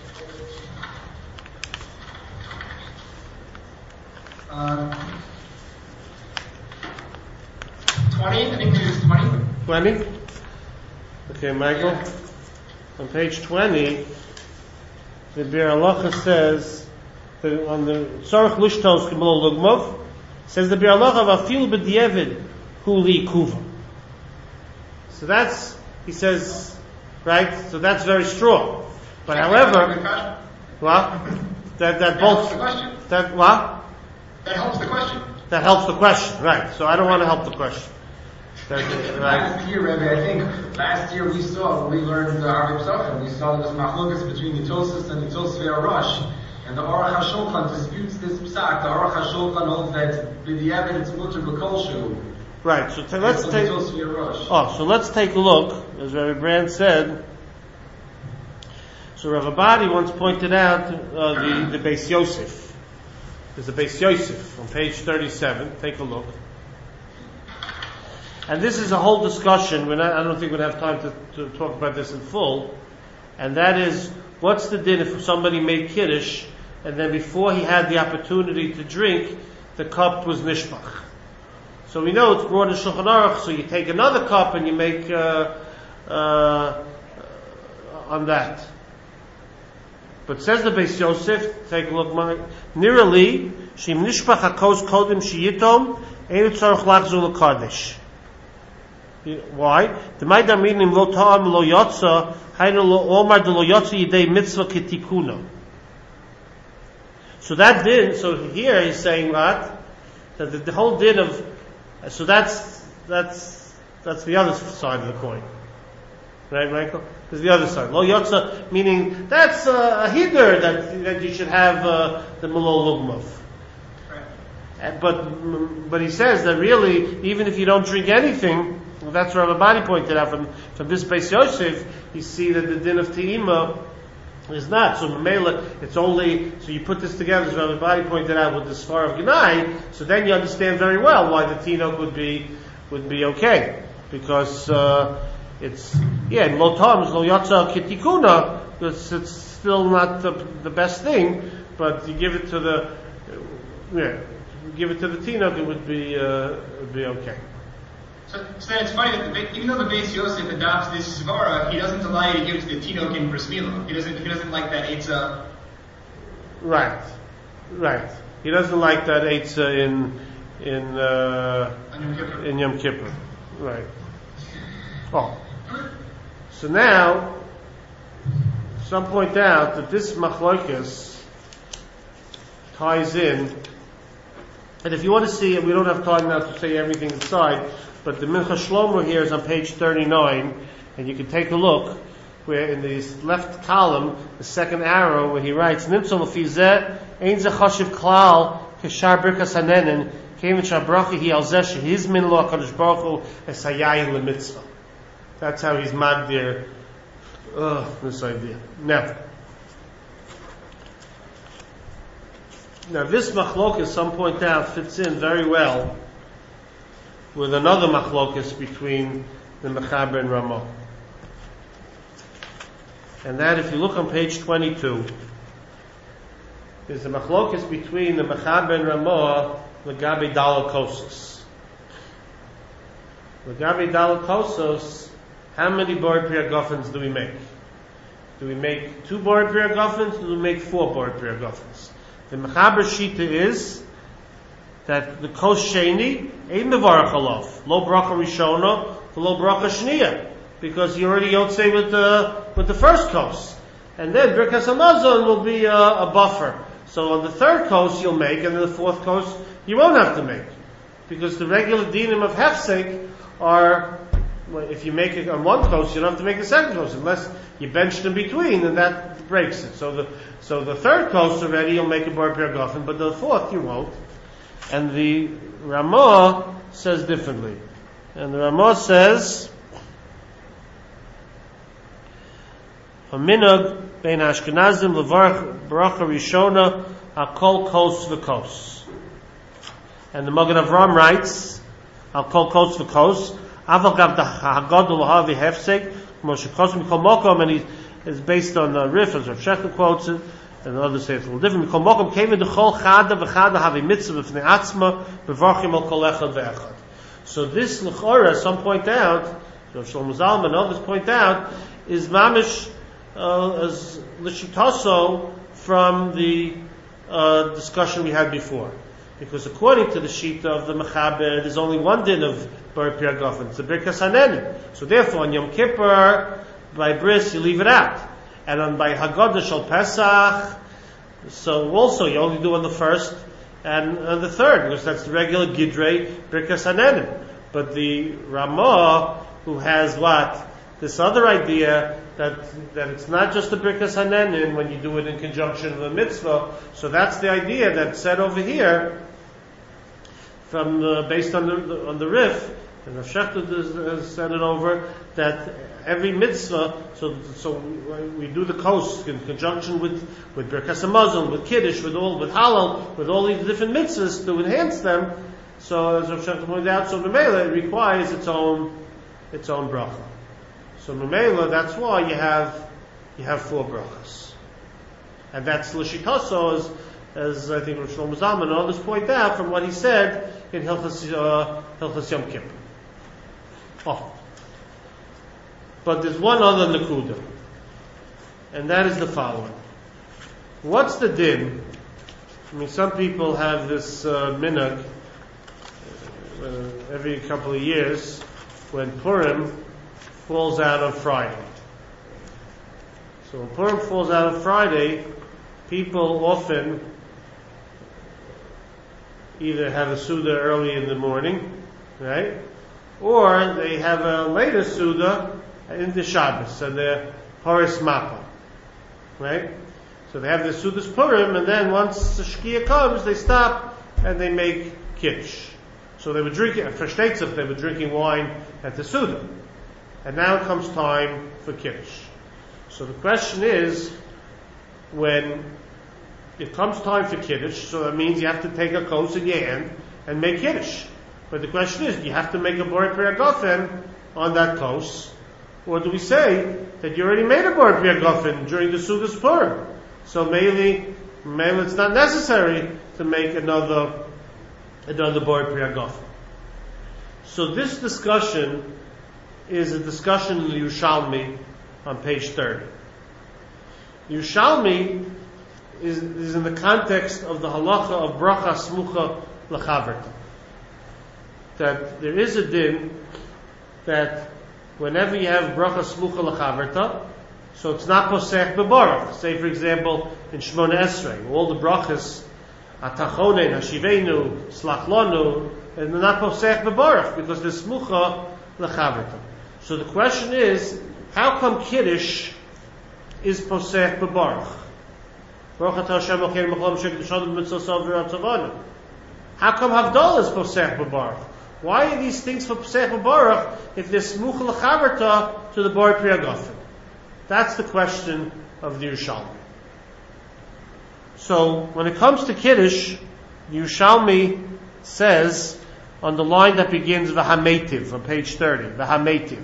20, I think it was 20. 20? Okay, Michael. Yeah. On page 20, the Bir Halacha says, on the Tzarech Lishtos K'mol Lugmov, says the Bir Halacha Vafil B'Dievid Hu Li'ikuva. So that's, he says, right? So that's very strong. But however, what? That both, helps the question. that what? That helps the question. That helps the question, right? So I don't want to help the question. Right? Last year, Rebbe, I think last year we learned the Arab Psachim. We saw this machlokas between the Tosus and the Tosus Ve'arash. And the Aruch HaShulchan disputes this psak. The Aruch HaShulchan holds that b'diavad it's mutter b'kolshu. Right. So let's take. So let's take a look, as Rabbi Brand said. So Rav Abadi once pointed out the Beis Yosef. There's a Beis Yosef on page 37. Take a look. And this is a whole discussion. I don't think we'll have time to talk about this in full. And that is, what's the din if somebody made Kiddush, and then before he had the opportunity to drink, the cup was nishbach. So we know it's brought in Shulchan Aruch, so you take another cup and you make on that. But says the Beis Yosef, take a look, Nirali, Shim Nishbach HaKos Kodim Shiyitom, Ein Tzarech Lachzor L'Kadesh. Why? The Maidam Minim Lo Ta'am Lo Yotza, Hainu Lo Omar De Lo Yotza Yidei Mitzvah Ketikuna. So that din, so here he's saying that the whole din of, so that's the other side of the coin. Right, Michael? There's the other side. Lo Yotza, meaning that's a hiddur that you should have the Malol Lugmov. Right. But he says that really, even if you don't drink anything, well, that's what Rav Abadi pointed out from this Beis Yosef, you see that the din of Te'ima is not. So Mamela, it's only, so you put this together, as Rav Abadi pointed out, with the Sfar of Gnai, so then you understand very well why the Tinok would be okay. Because, it's Lo Tom, Lo Yatza Kitikuna, it's still not the best thing, but you give it to the Tinok, it would be okay. So then it's funny that even though the Beis Yosef adopts this svara, he doesn't allow you to give it to the Tinok in Bris Milah. He doesn't like that Eitzah. Right. He doesn't like that Eitzah in Yom Kippur. Right. Oh. So now, some point out that this machlokas ties in, and if you want to see it, we don't have time now to say everything inside, but the Mincha Shlomo here is on page 39, and you can take a look, where in the left column, the second arrow, where he writes, Nimtzol Fizeh, Ein Ze Chashiv Klal, Keshar Birkas Hanenin, Kevin Shabrachi Hi Alzeh Shehizmin Lo HaKadosh Baruch Hu Es Hayayin LeMitzvah. That's how he's magdir this idea. Now this machlokas, some point out, fits in very well with another machlokas between the Mechaber and Ramah. And that, if you look on page 22, there's a machlokas between the Mechaber and Ramah, L'gabe Dalakosos. L'gabe Dalakosos, how many Bor Priya Goffins do we make? Do we make 2 Bor Priya Goffins, or do we make 4 Bor Priya Goffins? The Mechaber Shita is that the Kos Sheni ain't Mevarach Alof, Lo Bracha Rishona, Lo Bracha Shniya, because he already Yotzei with the first Kos. And then Birkas Hamazon will be a buffer So on the third kos you'll make, and on the fourth kos you won't have to make. Because the regular dinim of hefsek are, if you make it on one kos, you don't have to make the second kos, unless you benched in between, and that breaks it. So the third kos already you'll make a bar pirgofen, but the fourth you won't. And the Ramah says differently. And the Ramah says, a minhag bein Ashkenazim levarach bracha rishona akol kos v'kos. And the Magen Avraham writes, akol kos v'kos, aval gav ha'gadol ha'vi hefsek, Moshe kos mikol mokom, and he is based on the Rif, as Rav Shechter quotes it, and others say it's a little different. Mikol mokom kevin dechol chada v'chada havi mitzvah v'fnei atzma b'varchim al kol echad v'echad. So this l'chora, some point out, Rav Shlomo Zalman and others point out, is mamish as l'shitaso from the discussion we had before. Because according to the shita of the Mechaber, there's only one din of Bar Pirgofen. It's the Birkas Hanenim. So therefore, on Yom Kippur, by Bris, you leave it out. And on by Haggadah Shal Pesach, so also you only do on the first and on the third, because that's the regular Gidrei Birkas Hanenim. But the Ramah, who has what? This other idea that it's not just the Birkas Hanenim when you do it in conjunction with a mitzvah. So that's the idea that's said over here, from based on the Rif, and Rav Shechter has said it over, that every mitzvah, so we do the kos in conjunction with Birkas Hamazon, with Kiddush, with Halal, with all these different mitzvahs to enhance them. So as Rav Shechter pointed out, so Memela, it requires its own bracha. So Memela, that's why you have 4 brachas. And that's l'shitaso, as I think Rav Shlomo Zalman and others point out from what he said in Hilchas Yom Kippur. Oh. But there's one other nekuda, and that is the following. What's the din? I mean, some people have this minhag every couple of years when Purim falls out on Friday. So when Purim falls out on Friday, people often either have a Suda early in the morning, right? Or they have a later Suda in the Shabbos, and they're Horis Mappa, right? So they have the Sudas Purim, and then once the Shkia comes, they stop and they make Kiddush. So they were drinking, for Shteitzef, they were drinking wine at the Suda. And now comes time for Kiddush. So the question is, when it comes time for Kiddush, so that means you have to take a kos in your hand and make Kiddush. But the question is, do you have to make a Bor Pirgofen on that kos? Or do we say that you already made a Bor Pirgofen during the Sudas Purim? So maybe it's not necessary to make another Bor Pirgofen. So this discussion is a discussion in the Yerushalmi on page 30. Yerushalmi is in the context of the halacha of bracha smucha l'chaverta. That there is a din that whenever you have bracha smucha l'chaverta, so it's not posech bebarach. Say for example in Shmona Esrei, all the brachas atachonen, hashivenu, slachlonu, and they're not posech bebarach because they're smucha l'chaverta. So the question is, how come Kiddush is posech bebarach? How come Havdalah is posech bebarach? Why are these things for posech bebarach if they're smucha l'chaverta to the Bor Pirgofen? That's the question of the Yerushalmi. So when it comes to Kiddush, the Yerushalmi says on the line that begins v'hametiv on page 30, v'hametiv,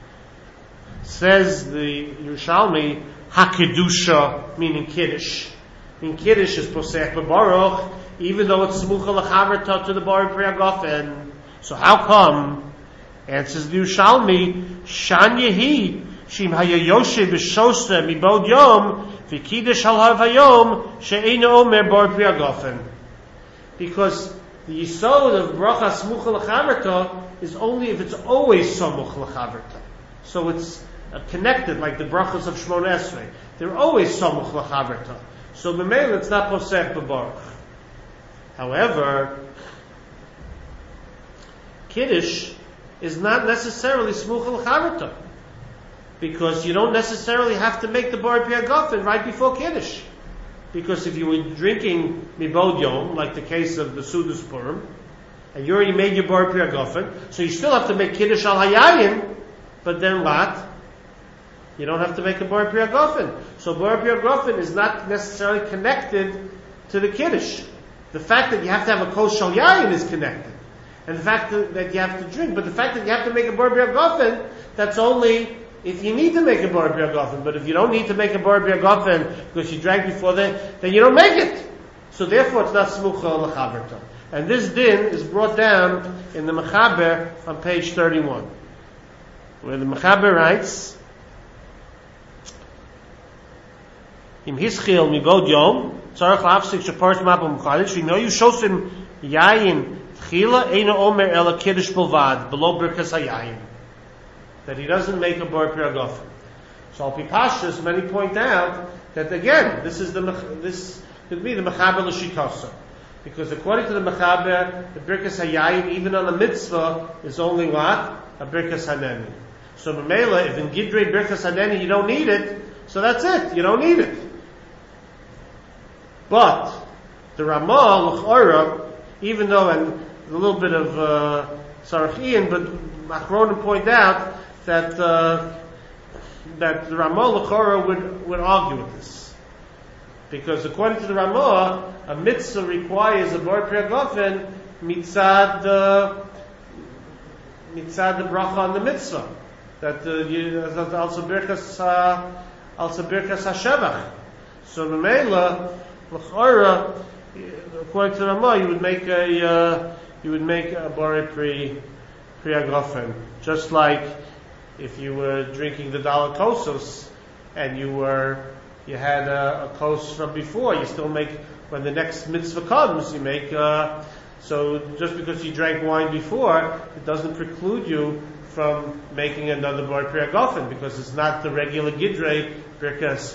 says the Yerushalmi hakedusha, meaning Kiddush. In Kiddush is posech bebarach, even though it's smucha l'chaverta to the Bor Pirgofen. So how come? Answers the Yerushalmi, shan yehi shim hayayoshe b'shosta mibod yom v'kiddush hal havayom she'eino omer Bor Pirgofen. Because the yisod of bracha smucha l'chaverta is only if it's always samuch l'chaverta. So it's connected like the brachas of Shmona Esrei. They're always samuch l'chaverta. So b'meila it's not posek b'baruch. However, Kiddush is not necessarily smuch l'charata, because you don't necessarily have to make the bar piagafen right before Kiddush. Because if you were drinking mibod yom, like the case of the Sudas Purim, and you already made your bar piagafen, so you still have to make Kiddush al hayayin, but then what? You don't have to make a bar piagafen. So bar piagafen is not necessarily connected to the Kiddush. The fact that you have to have a kos shal yayin is connected. And the fact that you have to drink, but the fact that you have to make a bar piagafen, that's only if you need to make a bar piagafen. But if you don't need to make a bar piagafen because you drank before then you don't make it. So therefore it's not smucha l'chaberta. And this din is brought down in the Mechaber on page 31, where the Mechaber writes, Im hischil mibod yom, tzarech la'afsik shepars mapam chadish, v'noyu shosim yayin tchila, eina omer ela kiddush bilvad, below birkas hayayin. That he doesn't make a bar piagafen. So al pipashas, many point out that again, this could be the Mechaber l'shitasa. Because according to the Mechaber, the birkas hayayin, even on a mitzvah, is only what? A birkas haneni. So Mamela, if in Gidrei birkas haneni you don't need it, so that's it, you don't need it. But the Ramah, l'chora, even though, and a little bit of Sarachian, but Machronim point out that the Ramah l'chora would argue with this. Because according to the Ramah, a mitzvah requires a bar piagafen mitzad the bracha on the mitzvah. That also birkas hashevach. So the Mela, l'chora, according to the Ramah, you would make a bar piagafen, just like if you were drinking the Daled Kosos and you had a kos from before, you still make, when the next mitzvah comes, you make, so just because you drank wine before, it doesn't preclude you from making another bar piagafen, because it's not the regular gidrei birkas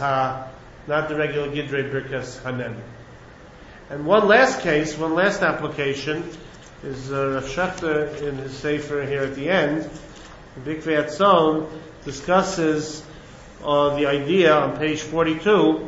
hanen. And one last application is Rav Shechter in his sefer here at the end. The Bikvei Atzon discusses the idea on page 42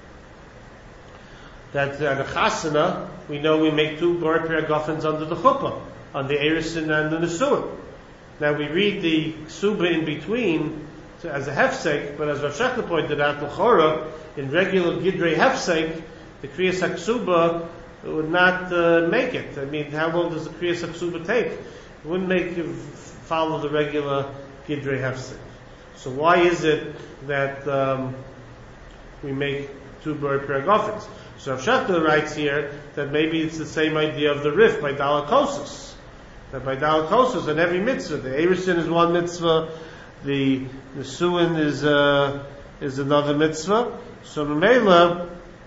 that at a chasana, we know we make two bar piagafens under the chuppah, on the erisin and the nesuah. Now we read the ksuba in between as a hefsek, but as Rav Shechter pointed out, l'chora, in regular gidrei hefsek, the kriyas haksuba would not make it. I mean, how long does the kriyas haksuba take? It wouldn't make you follow the regular gidrei hefsek. So why is it that we make two bar piagafens? So Rav Shechter writes here that maybe it's the same idea of the Rif by Daled Kosos. That by Daled Kosos, in every mitzvah, the erisin is one mitzvah, the nesuin is another mitzvah. So Mamela,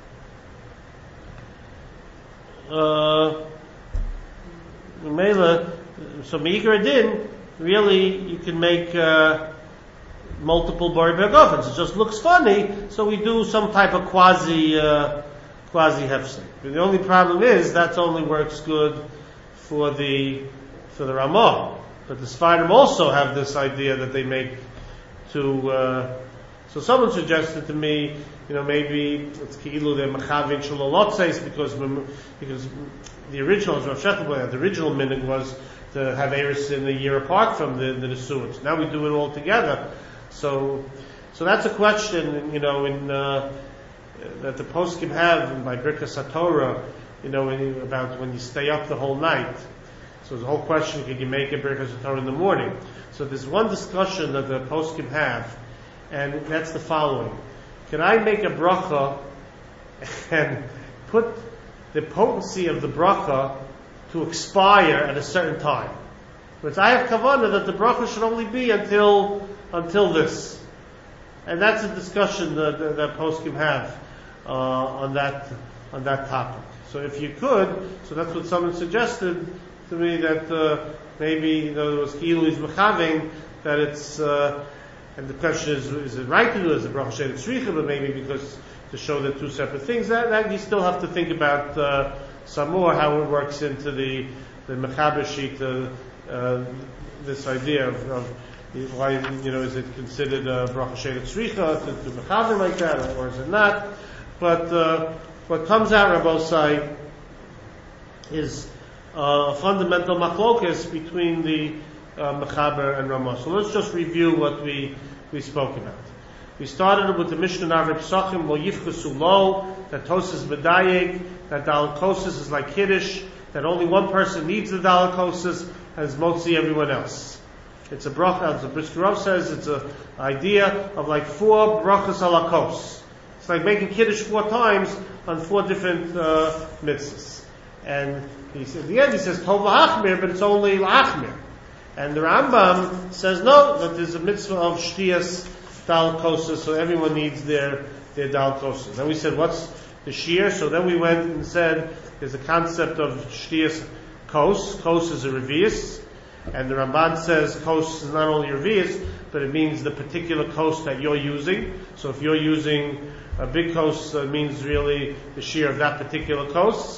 so Meikar Adin, really you can make multiple bar piagafens. It just looks funny, so we do some type of quasi hefsek. The only problem is that only works good for the Ramah. But the Sfarim also have this idea that they make two. So someone suggested to me, maybe it's ki'ilu they're machavin shalolotzeis because the original, as Rav Shechter pointed out, the original minhag was to have eris in a year apart from the nesuot. Now we do it all together. So that's a question, that the poskim have by Birkas HaTorah, about when you stay up the whole night. So the whole question, can you make a Birkas HaTorah in the morning? So there's one discussion that the poskim have, and that's the following. Can I make a bracha and put the potency of the bracha to expire at a certain time? But I have kavanah that the bracha should only be until this. And that's a discussion that poskim have on that topic. So if you could, so that's what someone suggested to me, that maybe there was ki'ilu is mechaving, that it's and the question is it right to do as a bracha she'et tzricha, but maybe because to show the two separate things. That you still have to think about some more how it works into the Mechaber sheet. This idea of why, is it considered bracha she'et tzricha to Mechaber like that, or is it not? But what comes out, Rabbosai, is a fundamental machlokas between the Mechaber and Ramah. So let's just review what we spoke about. We started with the Mishnah Narvei Pesachim Lo Yifchasu Lo, that Tosas B'dayeg, that Daled Kosas is like Kiddush, that only one person needs the Daled Kosas, as mostly everyone else. It's a bracha, as the Brisker Rav says, it's an idea of like 4 brachas ala kos. It's like making Kiddush 4 times on 4 different mitzvahs. And at the end he says Tov L'Achmir, but it's only L'Achmir. And the Rambam says no, that there's a mitzvah of Shtiyas Dal Kosas, so everyone needs their Dal Kosas. And we said, what's the shear? So then we went and said, there's a concept of Shtiyas Kos. Kos is a revius. And the Ramban says kos is not only revius, but it means the particular kos that you're using. So if you're using a big kos, it means really the shear of that particular kos.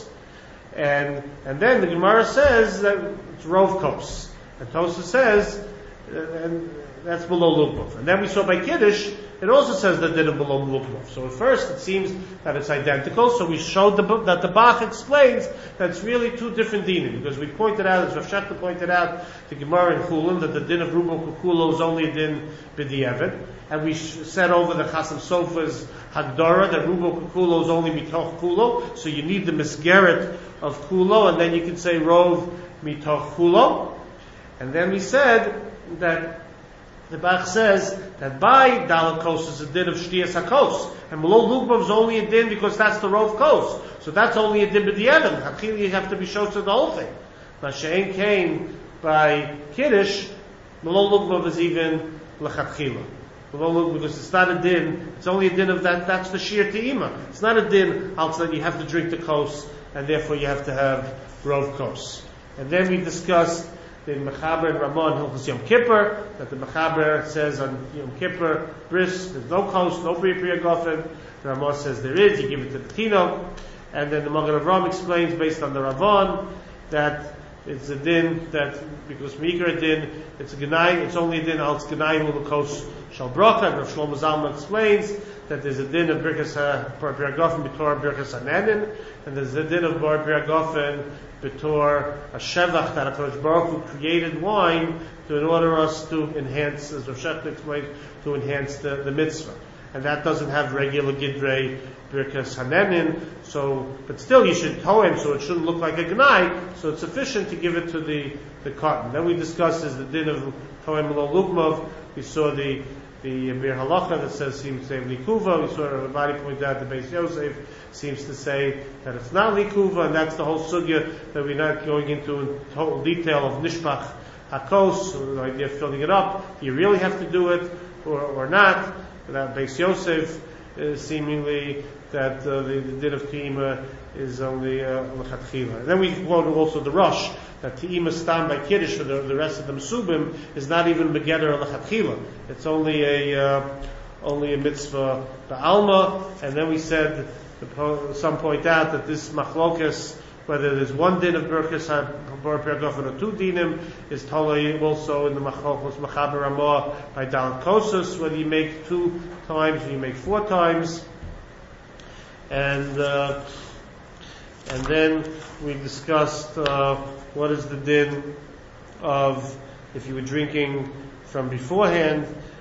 And then the Gemara says that it's rov kos. And Tosha says, and that's below lukmov. And then we saw by Kiddush, it also says that they're below lukmov. So at first it seems that it's identical. So we showed that the Bach explains that it's really 2 different dinim. Because we pointed out, as Rav Shechter pointed out, the Gemara in Chulin, that the din of Rubo Kukulo is only a din b'di'evet. And we said over the Chasam Sofa's Hagdara that Rubo Kukulo is only mitoch kulo. So you need the misgeret of kulo, and then you can say rov mitoch kulo. And then we said that the Bach says that by Daled Kos is a din of Shtiyas HaKos. And below Lukmav is only a din because that's the Rov Kos. So that's only a din b'di'evet. Hachili you have to be showed to the whole thing. But She'en came by Kiddush, below Lukmav is even L'chatchila. Below Lukmav, because it's not a din, it's only a din of that's the Shir Te'ima. It's not a din outside you have to drink the Kos, and therefore you have to have Rov Kos. And then we discussed the Mechaber and Ramah and Hilchos Yom Kippur, that the Mechaber says on Yom Kippur, bris, there's no kos, no Priya Gofen. The Ramah says there is, you give it to the Tino. And then the Magen Avraham explains, based on the Ravan, that it's a din, that because Mikra din, it's a Genai, it's only a din, al Genai hu l'kos shal bracha. And Rav Shlomo Zalman explains that there's a din of Birkas Priya Gofen b'tor Birkas Hanenin, and there's a din of Priya Gofen b'tor a shevach that HaKadosh Baruch Hu created wine in order us to enhance, as Rav Shechter explained, to enhance the mitzvah. And that doesn't have regular Gidrei Birkas Hanenin, so, but still you should tow him so it shouldn't look like a Gnai, so it's sufficient to give it to the cotton. Then we discussed is the din of Tohem Lo Lukmov. We saw the Bir Halacha that says seems to say Likuva. We saw everybody point out the Beis Yosef seems to say that it's not Likuva, and that's the whole sugya that we're not going into in total detail of Nishpach Hakos, or the idea of filling it up. Do you really have to do it or not? That Beis Yosef seemingly that the din of Te'ima is only l'chatchila. Then we quoted also the Rosh that Te'ima stam by Kiddush for the rest of the Mesubim is not even begeder l'chatchila. It's only a mitzvah ba'alma. And then we said, some point out that this machlokas, whether there's one din of Birkas Bar Pirgofen or 2 dinim, is totally also in the machlokas Mechaber Ramah by Daled Kosas, whether you make 2 times or you make 4 times. And then we discussed what is the din of if you were drinking from beforehand.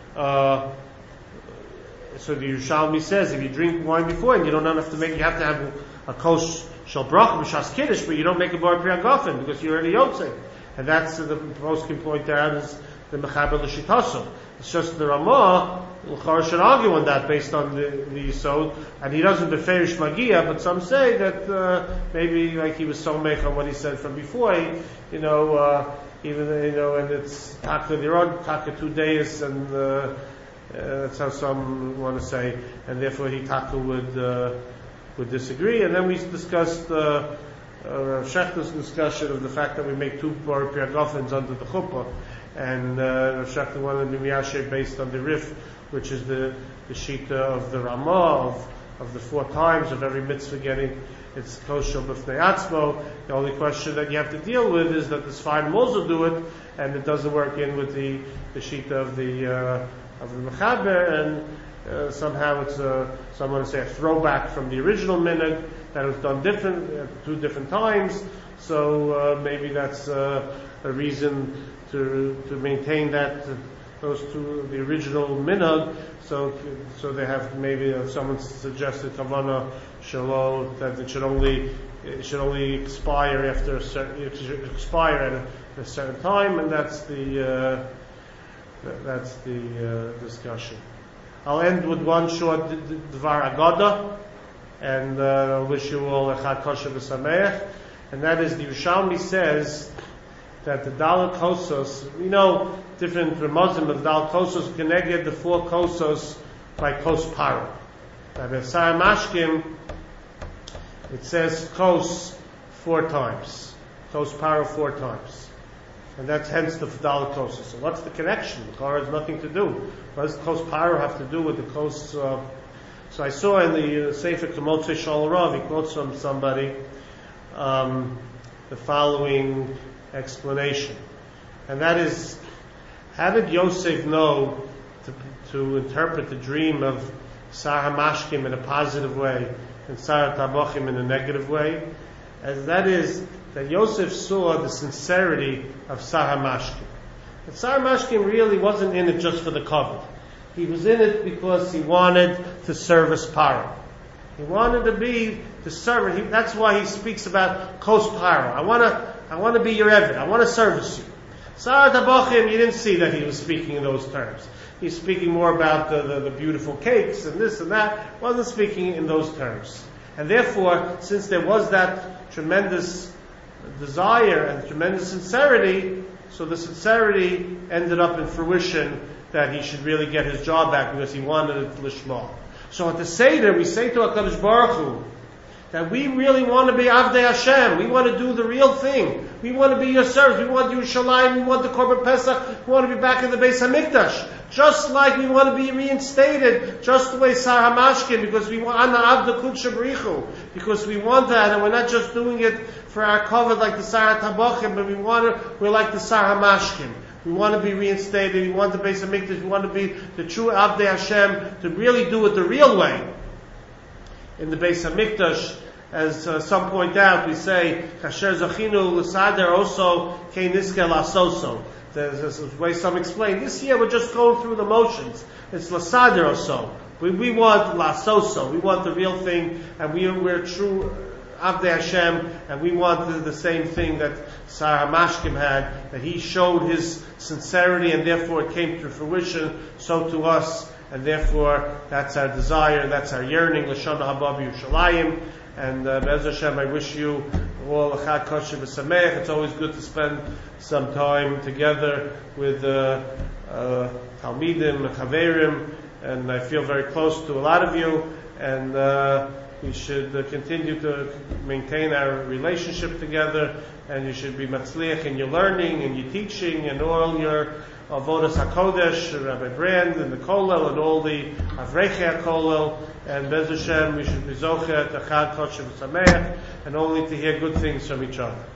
So the Yerushalmi says if you drink wine beforehand, you don't have to you have to have a kos shel bracha b'shas kiddush, but you don't make a bar priya gofen because you're already yotzei. And that's the most can point out is the mechaber l'shitaso. It's just the Ramah l'char should argue on that based on the Yisod, and he doesn't beferish magia, but some say that maybe like he was so mech on what he said from before. Even and it's taka they're on taka 2 days, and that's how some want to say, and therefore he taka would disagree. And then we discussed Shechter's discussion of the fact that we make 2 bar priya gofens under the chuppah. And Rav Shechter wanted to be miyasher based on the Rif, which is the shita of the Ramah the 4 times of every mitzvah getting its kosher b'fnei atzmo. The only question that you have to deal with is that the Sfarim also do it, and it doesn't work in with the shita of the Mechaber, and somehow it's someone would say a throwback from the original minhag that was done 2 different times. So maybe that's a reason to maintain those 2, the original minhag. So they have maybe someone suggested kavana shalom that it should only expire after it should expire at a certain time, and that's the discussion. I'll end with one short dvar agada, and I'll wish you all a chag kosher v'sameach. And that is, the Yerushalmi says that the Dal Kosos, we know different Ramazim of Dal Kosos, Keneged the 4 Kosos by Kos Paro. Now, the Sar Mashkim, it says Kos 4 times. Kos Paro 4 times. And that's hence the Dal Kosos. So what's the connection? The Torah has nothing to do. What does Kos Paro have to do with the Kos? So I saw in the Sefer Kemotzei Shol Rav, he quotes from somebody, the following explanation. And that is, how did Yosef know to interpret the dream of Sar HaMashkim in a positive way and Sar HaTabachim in a negative way? As that is, that Yosef saw the sincerity of Sar HaMashkim. And Sar HaMashkim really wasn't in it just for the kavod. He was in it because he wanted to service Paro. He wanted to be the servant. That's why he speaks about Kos Paro. I want to be your eved. I want to service you. Sar HaTabachim, you didn't see that he was speaking in those terms. He's speaking more about the beautiful cakes and this and that. Wasn't speaking in those terms. And therefore, since there was that tremendous desire and tremendous sincerity, so the sincerity ended up in fruition that he should really get his job back because he wanted it lishma. So at the Seder, we say to HaKadosh Baruch Hu that we really want to be Avdei Hashem. We want to do the real thing. We want to be your servants. We want Yerushalayim. We want the Korban Pesach. We want to be back in the Beis HaMikdash. Just like we want to be reinstated, just the way Sar HaMashkim, because we want Ana Avda Kudsha B'richu, because we want that, and we're not just doing it for our covet like the Sar HaTabachim, but we're like the Sar HaMashkim. We want to be reinstated. We want the Beis HaMikdash. We want to be the true Avdei Hashem, to really do it the real way. In the Beis HaMikdash, as some point out, we say, Kasher Zachinu L'Sader also Kei Niske L'Asoso. There's a way some explain. This year we're just going through the motions. It's L'Sader also. We want L'Asoso. We want the real thing, and we're true Avdei Hashem, and we want the same thing that Sar HaMashkim had, that he showed his sincerity, and therefore it came to fruition, so to us, and therefore that's our desire, that's our yearning, L'Shana Haba B'Yushalayim, and Be'ez Hashem, I wish you all a Chag Kosher V'Sameach. It's always good to spend some time together with Talmidim, Chaverim, and I feel very close to a lot of you, and we should continue to maintain our relationship together, and you should be matzliach in your learning and your teaching and all your avodas hakodesh, Rabbi Brand and the Kollel and all the Avrechei Kollel, and Be'ez Hashem we should be zochet, Chag Kosher V'Sameach, and only to hear good things from each other.